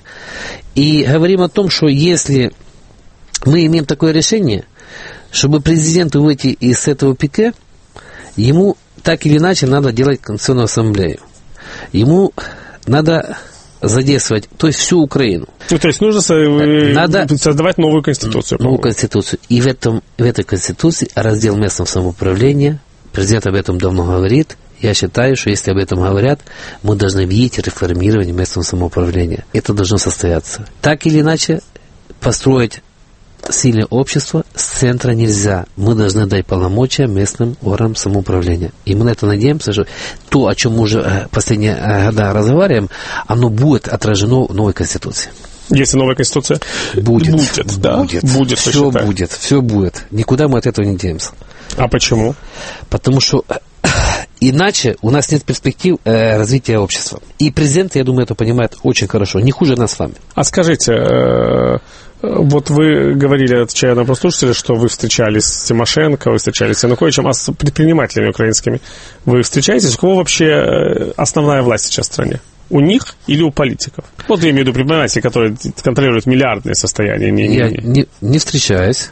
и говорим о том, что если мы имеем такое решение, чтобы президенту выйти из этого пике, ему так или иначе надо делать Конституционную ассамблею. Ему надо задействовать, то есть всю Украину. Ну, то есть нужно надо создавать новую конституцию. Новую конституцию. И в, этом, в этой конституции раздел местного самоуправления, президент об этом давно говорит. Я считаю, что если об этом говорят, мы должны видеть реформирование местного самоуправления. Это должно состояться. Так или иначе, построить сильное общество с центра нельзя. Мы должны дать полномочия местным органам самоуправления. И мы на это надеемся, что то, о чем мы уже последние года разговариваем, оно будет отражено в новой Конституции. Если новая Конституция? Будет. Будет, да? Будет. Будет, все будет, все будет. Никуда мы от этого не денемся. А почему? Потому что иначе у нас нет перспектив э, развития общества. И президент, я думаю, это понимает очень хорошо. Не хуже нас с вами. А скажите, э, вот вы говорили, отвечая на вопрос слушателя, что вы встречались с Тимошенко, вы встречались с Януковичем, а с предпринимателями украинскими вы встречаетесь? У кого вообще основная власть сейчас в стране? У них или у политиков? Вот я имею в виду предпринимателей, которые контролируют миллиардные состояния. Не, не, я не, не встречаюсь.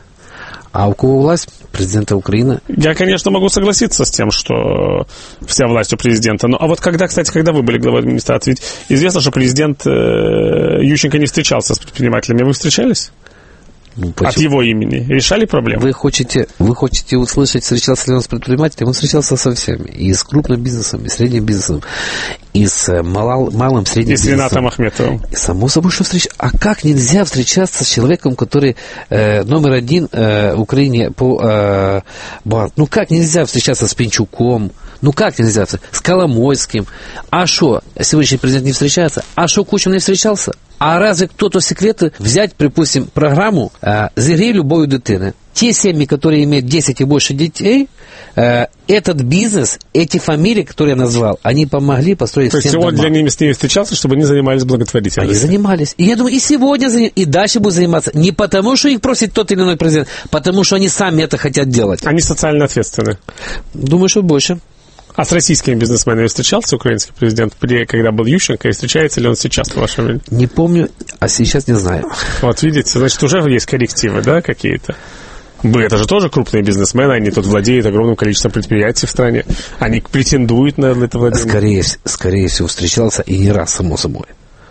А у кого власть? Президента Украины. Я, конечно, могу согласиться с тем, что вся власть у президента. Но, а вот когда, кстати, когда вы были главой администрации, ведь известно, что президент э, Ющенко не встречался с предпринимателями. Вы встречались? Ну, от его имени. Решали проблемы? Вы хотите, вы хотите услышать, встречался ли он с предпринимателями? Он встречался со всеми. И с крупным бизнесом, и с средним бизнесом, и с мал, малым, средним и бизнесом. И с Ринатом Ахметовым. И само собой, что встречаться. А как нельзя встречаться с человеком, который э, номер один э, в Украине по э, банку? Ну как нельзя встречаться с Пинчуком? Ну как нельзя? С Коломойским? А что? Сегодняшний президент не встречается? А что, Кучма не встречался? А разве кто-то секреты взять, припустим, программу э, «Зігрій любої дитини»? Те семьи, которые имеют десять и больше детей, э, этот бизнес, эти фамилии, которые я назвал, они помогли построить всем дома. То есть он для ними с ними встречался, чтобы они занимались благотворительностью? Они занимались. И я думаю, и сегодня, и дальше будут заниматься. Не потому, что их просит тот или иной президент, потому что они сами это хотят делать. Они социально ответственны? Думаю, что больше. А с российскими бизнесменами встречался украинский президент, при, когда был Ющенко, и встречается ли он сейчас, по вашему мнению? Не помню, а сейчас не знаю. Вот видите, значит, уже есть коррективы, да, какие-то? Это же тоже крупные бизнесмены, они тут владеют огромным количеством предприятий в стране. Они претендуют на это владение? Скорее, скорее всего, встречался и не раз, само собой.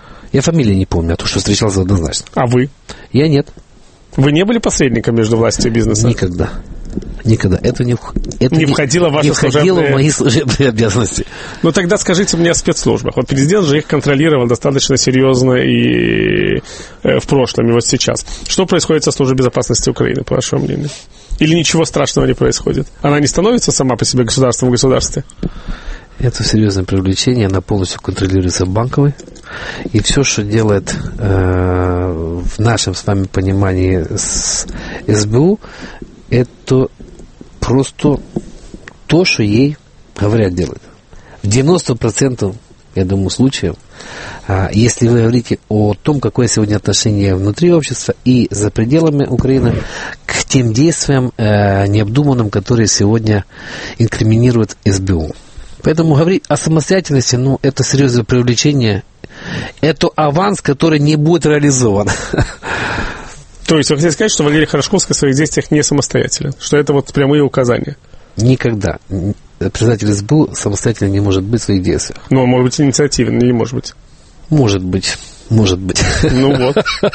Я фамилии не помню, а то, что встречался однозначно. А вы? Я нет. Вы не были посредником между властью и бизнесом? Никогда. Никогда. Это не, это не, не входило в ваши не входило служебные... в мои служебные обязанности. Ну, тогда скажите мне о спецслужбах. Вот президент же их контролировал достаточно серьезно и э, в прошлом, и вот сейчас. Что происходит со службой безопасности Украины, по вашему мнению? Или ничего страшного не происходит? Она не становится сама по себе государством в государстве? Это серьезное привлечение, она полностью контролируется банковой. И все, что делает э, в нашем с вами понимании с эс бэ у, это просто то, что ей говорят делать. В девяносто процентов, я думаю, случаев, если вы говорите о том, какое сегодня отношение внутри общества и за пределами Украины к тем действиям э, необдуманным, которые сегодня инкриминирует эс бэ у. Поэтому говорить о самостоятельности, ну, это серьезное привлечение, это аванс, который не будет реализован. То есть вы хотите сказать, что Валерий Хорошковский в своих действиях не самостоятелен, что это вот прямые указания? Никогда. Председатель эс бэ у самостоятельно не может быть в своих действиях. Ну, может быть, инициативен, или может быть? Может быть. Может быть. Ну вот.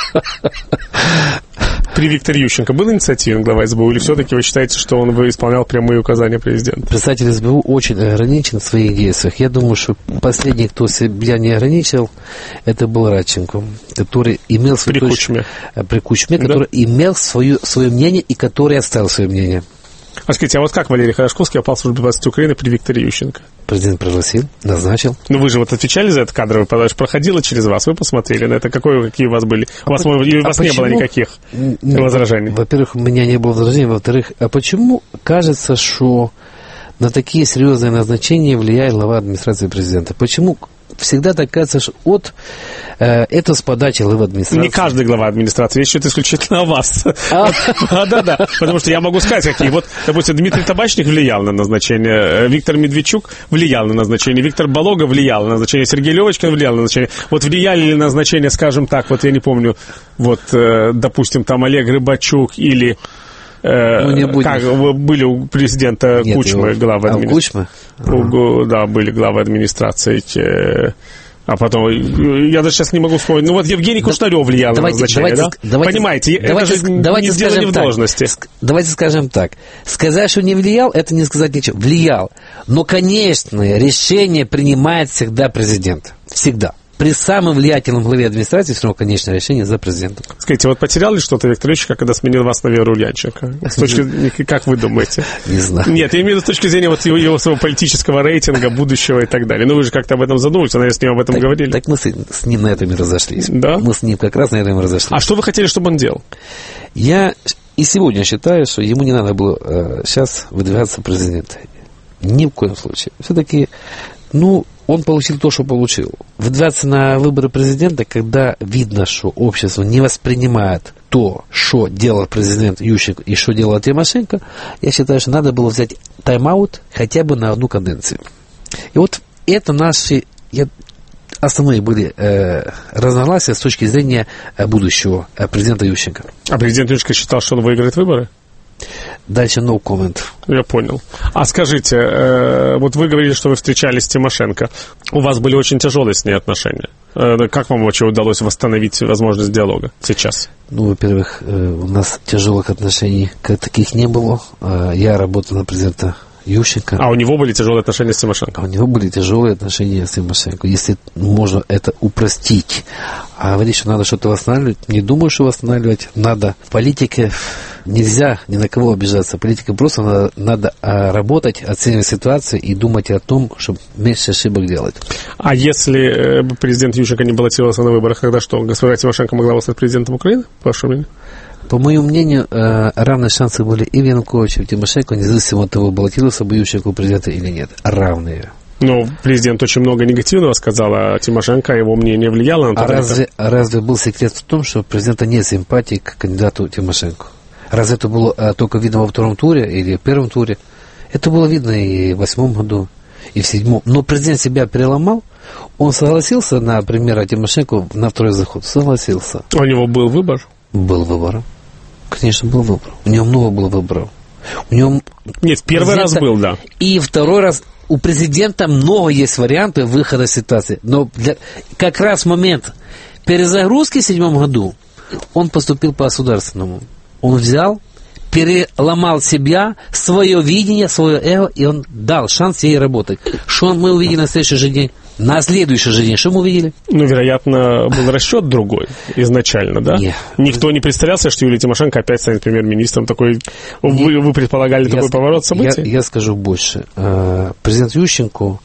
При Викторе Ющенко был инициативен глава эс бэ у, или все-таки вы считаете, что он исполнял прямые указания президента? Председатель эс бэ у очень ограничен в своих действиях. Я думаю, что последний, кто себя не ограничил, это был Радченко, который имел свою... При Кучме. При Кучме, который да? имел свое, свое мнение и который оставил свое мнение. А скажите, а вот как Валерий Хорошковский попал в службу безопасности Украины при Викторе Ющенко? Президент пригласил, назначил. Ну вы же вот отвечали за этот кадровый подачу, проходило через вас, вы посмотрели на это, какое, какие у вас были? У вас, а у вас а не было никаких Нет, возражений? Во-первых, у меня не было возражений, во-вторых, а почему кажется, что на такие серьезные назначения влияет глава администрации президента? Почему всегда так кажется, что от э, это с подачи главы администрации? Не каждый глава администрации, речь идет исключительно о вас. Да-да-да, потому что я могу сказать, какие. Вот, допустим, Дмитрий Табачник влиял на назначение, Виктор Медведчук влиял на назначение, Виктор Балога влиял на назначение, Сергей Левочкин влиял на назначение. Вот влияли ли на назначение, скажем так, вот я не помню, вот, допустим, там Олег Рыбачук или... Ну, не как были у президента Нет, Кучмы его... главы администрации. А, у да, были главы администрации. А потом, я даже сейчас не могу вспомнить. Ну вот Евгений да, Кушнарев влиял давайте, на назначение, давайте, да? Давайте, Понимаете, давайте, это же давайте не дело не в так, должности. Давайте скажем так. Сказать, что не влиял, это не сказать ничего. Влиял. Но, конечно, решение принимает всегда президент. Всегда. При самом влиятельном главе администрации все равно конечное решение за президентом. Скажите, вот потерял ли что-то Виктор Ющенко, когда сменил вас на Веру Ульянченко? С точки, как вы думаете? Не знаю. Нет, я имею в виду с точки зрения вот его, его своего политического рейтинга, будущего и так далее. Ну, вы же как-то об этом задумались, наверное, с ним об этом так, говорили. Так мы с, с ним на этом и разошлись. Да? Мы с ним как раз на этом и разошлись. А что вы хотели, чтобы он делал? Я и сегодня считаю, что ему не надо было э, сейчас выдвигаться в президенты. Ни в коем случае. Все-таки, ну... Он получил то, что получил. Выдвигаться на выборы президента, когда видно, что общество не воспринимает то, что делал президент Ющенко и что делала Тимошенко, я считаю, что надо было взять тайм-аут хотя бы на одну каденцию. И вот это наши я, основные были э, разногласия с точки зрения э, будущего э, президента Ющенко. А президент Ющенко считал, что он выиграет выборы? Дальше no comment. Я понял. А скажите, э, вот вы говорили, что вы встречались с Тимошенко. У вас были очень тяжелые с ней отношения. Э, как вам вообще удалось восстановить возможность диалога сейчас? Ну, во-первых, э, у нас тяжелых отношений как таких не было. Э, я работал на президента Ющенко. А у него были тяжелые отношения с Тимошенко? А у него были тяжелые отношения с Тимошенко. Если можно это упростить. А говорить, что надо что-то восстанавливать, не думаю, что восстанавливать надо. В политике нельзя ни на кого обижаться. Политика просто надо, надо работать, оценивать ситуацию и думать о том, чтобы меньше ошибок делать. А если президент Ющенко не баллотировался на выборах, тогда что, госпожа Тимошенко могла стать президентом Украины, по вашему мнению? По моему мнению, равные шансы были и в Януковиче, и в Тимошенко, независимо от того, баллотировался бы Ющенко у президента или нет. Равные. Но президент очень много негативного сказал о Тимошенко, его мнение влияло на то, а разве, а разве был секрет в том, что у президента нет симпатии к кандидату Тимошенко? Разве это было а, только видно во втором туре или в первом туре? Это было видно и в восьмом году, и в седьмом. Но президент себя переломал. Он согласился на премьера Тимошенко на второй заход. Согласился. У него был выбор? Был выбор. Конечно, был выбор. У него много было выборов. У него... Нет, первый раз был, да. И второй раз у президента много есть вариантов выхода из ситуации. Но для... как раз в момент перезагрузки в седьмом году он поступил по государственному. Он взял, переломал себя, свое видение, свое эго, и он дал шанс ей работать. Что мы увидели на следующий же день? На следующий же день что мы увидели? Ну, вероятно, был расчет другой изначально, да? Нет. Никто не представлялся, что Юлия Тимошенко опять станет премьер-министром. Такой, вы, вы предполагали я такой ск... поворот событий? Я, я скажу больше. Президент Ющенко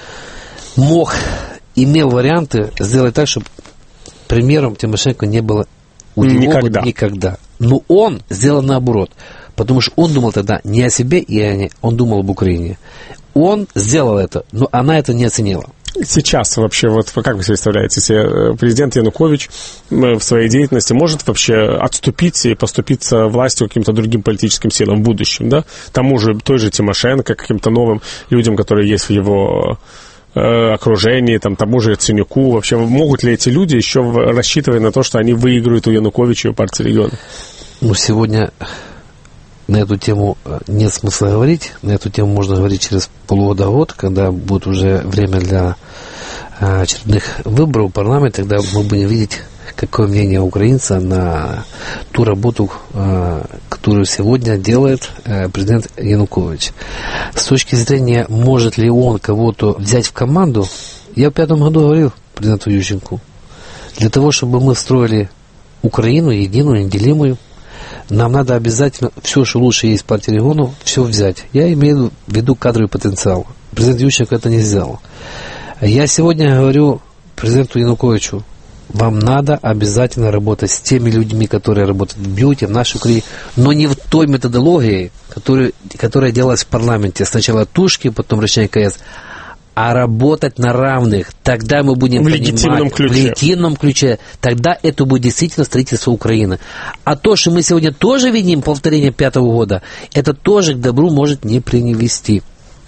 мог, имел варианты сделать так, чтобы премьером Тимошенко не было у него никогда. никогда. Но он сделал наоборот. Потому что он думал тогда не о себе, и о не, он думал об Украине. Он сделал это, но она это не оценила. Сейчас вообще, вот как вы себе представляете, если президент Янукович в своей деятельности может вообще отступить и поступиться властью каким-то другим политическим силам в будущем, да? Тому же, той же Тимошенко, каким-то новым людям, которые есть в его э, окружении, там, тому же Яценюку, вообще могут ли эти люди еще рассчитывать на то, что они выиграют у Януковича и у партии регионов? Ну, сегодня на эту тему нет смысла говорить. На эту тему можно говорить через полгода-год, когда будет уже время для очередных выборов в парламент, тогда мы будем видеть, какое мнение украинца на ту работу, которую сегодня делает президент Янукович. С точки зрения, может ли он кого-то взять в команду, я в пятом году говорил президенту Ющенку, для того, чтобы мы строили Украину единую, неделимую, нам надо обязательно все, что лучше есть в партии регионов, все взять. Я имею в виду кадровый потенциал. Президент Ющенко это не сделал. Я сегодня говорю президенту Януковичу, вам надо обязательно работать с теми людьми, которые работают в бюте, в нашей Украине, но не в той методологии, которую, которая делалась в парламенте. Сначала тушки, потом решение КС, а работать на равных. Тогда мы будем в понимать, легитимном ключе. в легитимном ключе. Тогда это будет действительно строительство Украины. А то, что мы сегодня тоже видим повторение пятого года, это тоже к добру может не привести.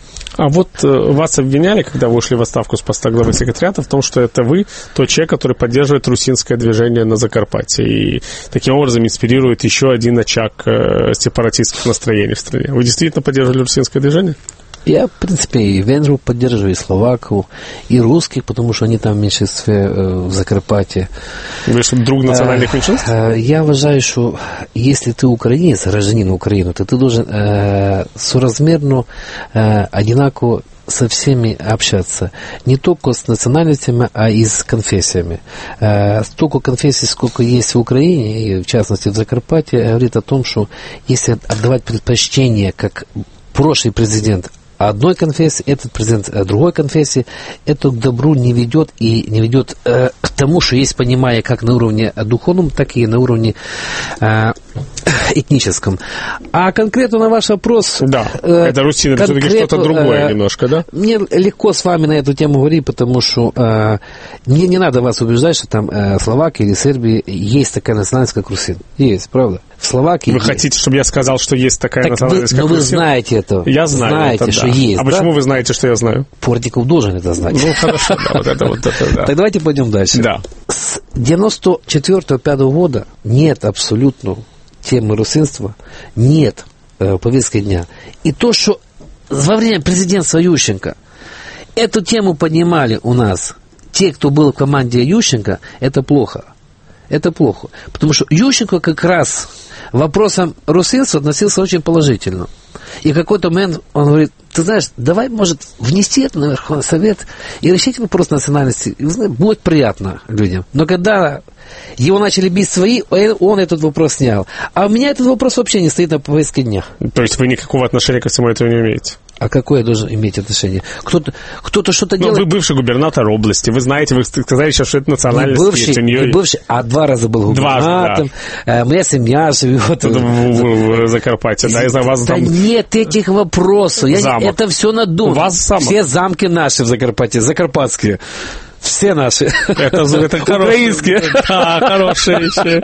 А вот э, вас обвиняли, когда вы ушли в отставку с поста главы секретариата, в том, что это вы тот человек, который поддерживает русинское движение на Закарпатье и таким образом инспирирует еще один очаг э, сепаратистских настроений в стране. Вы действительно поддерживали русинское движение? Я, в принципе, и венгров поддерживаю, и словаков, и русских, потому что они там в меньшинстве э, в Закарпатье. Вы что, друг национальных меньшинств? Э, я уважаю, что если ты украинец, гражданин Украины, то ты должен э, соразмерно, э, одинаково со всеми общаться. Не только с национальностями, а и с конфессиями. Э, столько конфессий, сколько есть в Украине, и в частности в Закарпатье, говорит о том, что если отдавать предпочтение, как прошлый президент одной конфессии, этот президент другой конфессии, это к добру не ведет и не ведет э, к тому, что есть понимание как на уровне духовном, так и на уровне э, этническом. А конкретно на ваш вопрос... Да, э, это Руси, это все-таки что-то другое э, немножко, да? Мне легко с вами на эту тему говорить, потому что э, мне не надо вас убеждать, что там э, Словакия или Сербия есть такая национальность, как русин. Есть, правда? В Словакии... Вы есть. хотите, чтобы я сказал, что есть такая так национальность, вы, как но русин? Но вы знаете это. Я знаю знаете, это, что да. есть, А да? почему вы знаете, что я знаю? Портников должен это знать. Ну, хорошо, да, вот это вот это, да. Так давайте пойдем дальше. Да. С девяносто четвёртого — пятого года нет абсолютно темы русинства, нет э, повестки дня. И то, что во время президентства Ющенко эту тему поднимали у нас те, кто был в команде Ющенко, это плохо. Это плохо. Потому что Ющенко как раз вопросом русинства относился очень положительно. И в какой-то момент он говорит, ты знаешь, давай, может, внести это на Верховный Совет и решить вопрос национальности. И, знаете, будет приятно людям. Но когда его начали бить свои, он этот вопрос снял. А у меня этот вопрос вообще не стоит на повестке дня. То есть вы никакого отношения ко всему этому не имеете? А какое я должен иметь отношение? Кто-то, кто-то что-то ну, делает... Вы бывший губернатор области, вы знаете, вы сказали сейчас, что это национальность. Не бывший, есть, у нее... не бывший, а два раза был губернатором. Да. Моя семья живет... В, в, в Закарпатье, да, из-за вас да там... нет этих вопросов. Я не, это все надумано. Вас замок. Все замки наши в Закарпатье, закарпатские. Все наши. Это, это украинские. Да, хорошие вещи.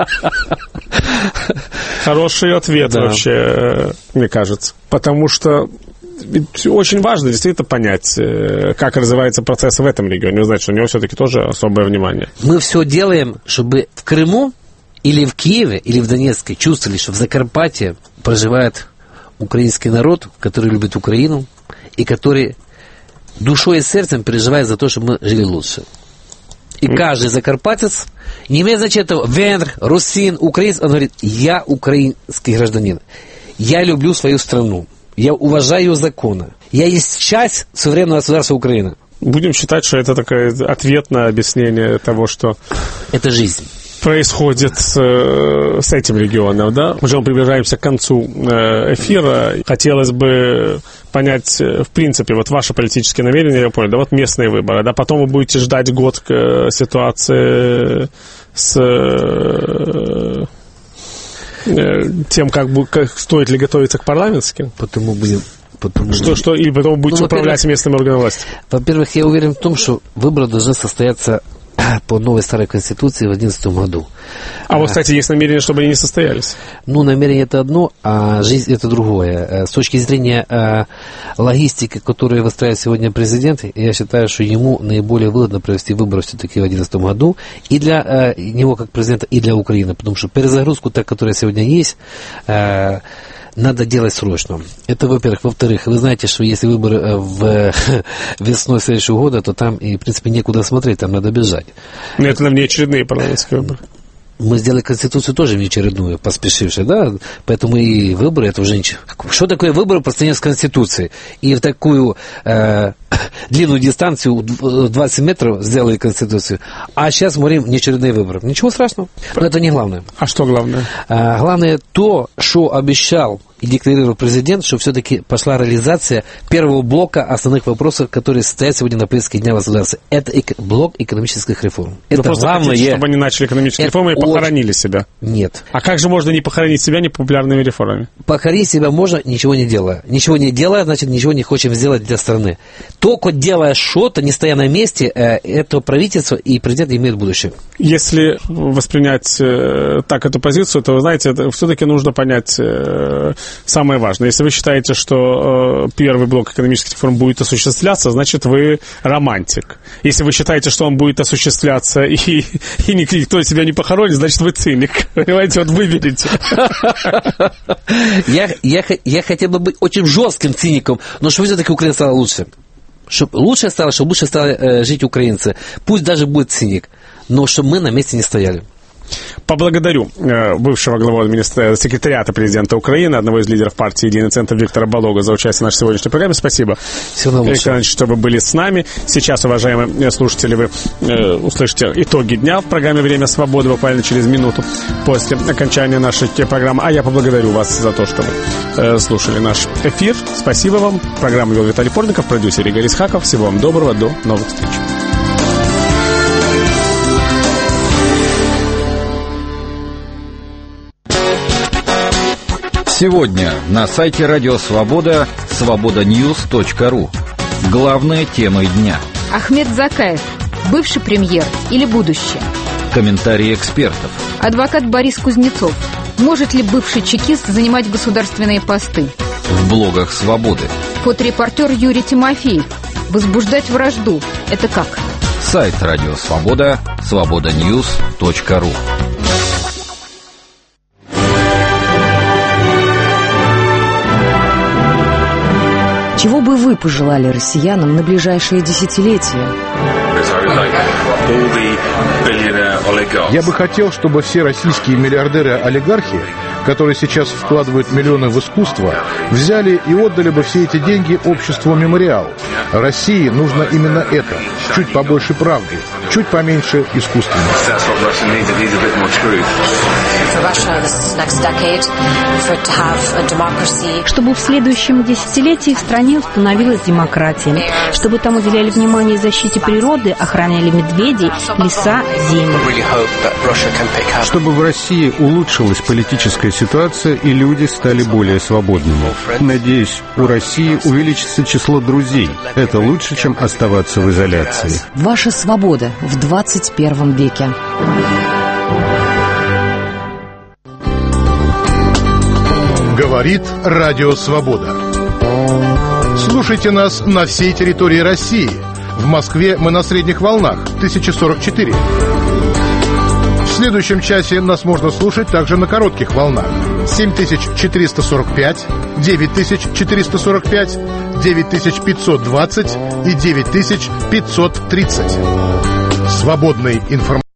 Хороший ответ да. вообще, мне кажется. Потому что очень важно действительно понять, как развивается процесс в этом регионе. Вы знаете, что у него все-таки тоже особое внимание. Мы все делаем, чтобы в Крыму или в Киеве, или в Донецке чувствовали, что в Закарпатье проживает украинский народ, который любит Украину и который душой и сердцем переживает за то, чтобы мы жили лучше. И mm. каждый закарпатец, не имеет значения того, венгр, русин, украинец, он говорит, я украинский гражданин, я люблю свою страну, я уважаю ее законы, я есть часть суверенного государства Украины. Будем считать, что это такое ответное объяснение того, что... Это жизнь. Происходит с, с этим регионом, да? Уже мы приближаемся к концу эфира. Хотелось бы понять, в принципе, вот ваши политические намерения, я понял, да, вот местные выборы, да, потом вы будете ждать год к ситуации с тем, как, как стоит ли готовиться к парламентским? Потом мы будем Потому... Что, что, или потом будете ну, управлять местными органами власти? Во-первых, я уверен в том, что выборы должны состояться по новой старой конституции в две тысячи одиннадцатом году. А, а вот, кстати, есть намерение, чтобы они не состоялись. Ну, намерение это одно, а жизнь это другое. С точки зрения а, логистики, которую выстраивает сегодня президент, я считаю, что ему наиболее выгодно провести выборы все-таки в две тысячи одиннадцатом году и для а, него как президента, и для Украины, потому что перезагрузку, та, которая сегодня есть, а, надо делать срочно. Это, во-первых. Во-вторых, вы знаете, что если выборы в весной следующего года, то там, и, в принципе, некуда смотреть, там надо бежать. Но это нам не очередные парламентские выборы. Мы сделали Конституцию тоже внеочередную, поспешившую, да, поэтому и выборы, это уже ничего. Что такое выборы по сравнению с Конституцией? И в такую э, длинную дистанцию, двадцать метров, сделали Конституцию, а сейчас мы говорим внеочередные выборы. Ничего страшного, но это не главное. А что главное? А, главное то, что обещал и декларировал президент, что все-таки пошла реализация первого блока основных вопросов, которые стоят сегодня на повестке дня государства. Это эк- блок экономических реформ. Это главное. Хотите, чтобы они начали экономические это реформы и похоронили очень... себя? Нет. А как же можно не похоронить себя непопулярными реформами? Похоронить себя можно, ничего не делая. Ничего не делая, значит, ничего не хочем сделать для страны. Только делая что-то, не стоя на месте, это правительство и президент имеют будущее. Если воспринять э, так эту позицию, то, вы знаете, это все-таки нужно понять э, самое важное. Если вы считаете, что э, первый блок экономических реформ будет осуществляться, значит, вы романтик. Если вы считаете, что он будет осуществляться и, и никто себя не похоронит, значит, вы циник. Понимаете, вот выберите. Я, я, я хотел бы быть очень жестким циником, но чтобы все-таки Украина стала лучше. Чтобы лучше стало, чтобы лучше стали э, жить украинцы. Пусть даже будет циник, но чтобы мы на месте не стояли. Поблагодарю э, бывшего главу администра... секретариата президента Украины, одного из лидеров партии «Единый центр» Виктора Балога за участие в нашей сегодняшней программе. Спасибо, Виктор Александрович, что вы были с нами. Сейчас, уважаемые слушатели, вы э, услышите итоги дня в программе «Время свободы» буквально через минуту после окончания нашей программы. А я поблагодарю вас за то, что вы э, слушали наш эфир. Спасибо вам. Программу вел Виталий Порников, продюсер Игорь Исхаков. Всего вам доброго. До новых встреч. Сегодня на сайте Радио Свобода свобода ньюс точка ру. Главные темы дня. Ахмед Закаев. Бывший премьер или будущее? Комментарии экспертов. Адвокат Борис Кузнецов. Может ли бывший чекист занимать государственные посты? В блогах Свободы. Фоторепортер Юрий Тимофеев. Возбуждать вражду. Это как? Сайт Радио Свобода свобода ньюс точка ру. Чего бы вы пожелали россиянам на ближайшие десятилетия? Я бы хотел, чтобы все российские миллиардеры-олигархи, которые сейчас вкладывают миллионы в искусство, взяли и отдали бы все эти деньги обществу «Мемориал». России нужно именно это. Чуть побольше правды, чуть поменьше искусственности. Чтобы в следующем десятилетии в стране установилась демократия. Чтобы там уделяли внимание защите природы, охраняли медведей, леса, земли. Чтобы в России улучшилась политическая ситуация и люди стали более свободными. Надеюсь, у России увеличится число друзей. Это лучше, чем оставаться в изоляции. Ваша свобода в двадцать первом веке. Говорит Радио Свобода. Слушайте нас на всей территории России. В Москве мы на средних волнах тысяча сорок четыре. В следующем часе нас можно слушать также на коротких волнах семь тысяч четыреста сорок пять, девять тысяч четыреста сорок пять, девять тысяч пятьсот двадцать и девять тысяч пятьсот тридцать. Свободный информационный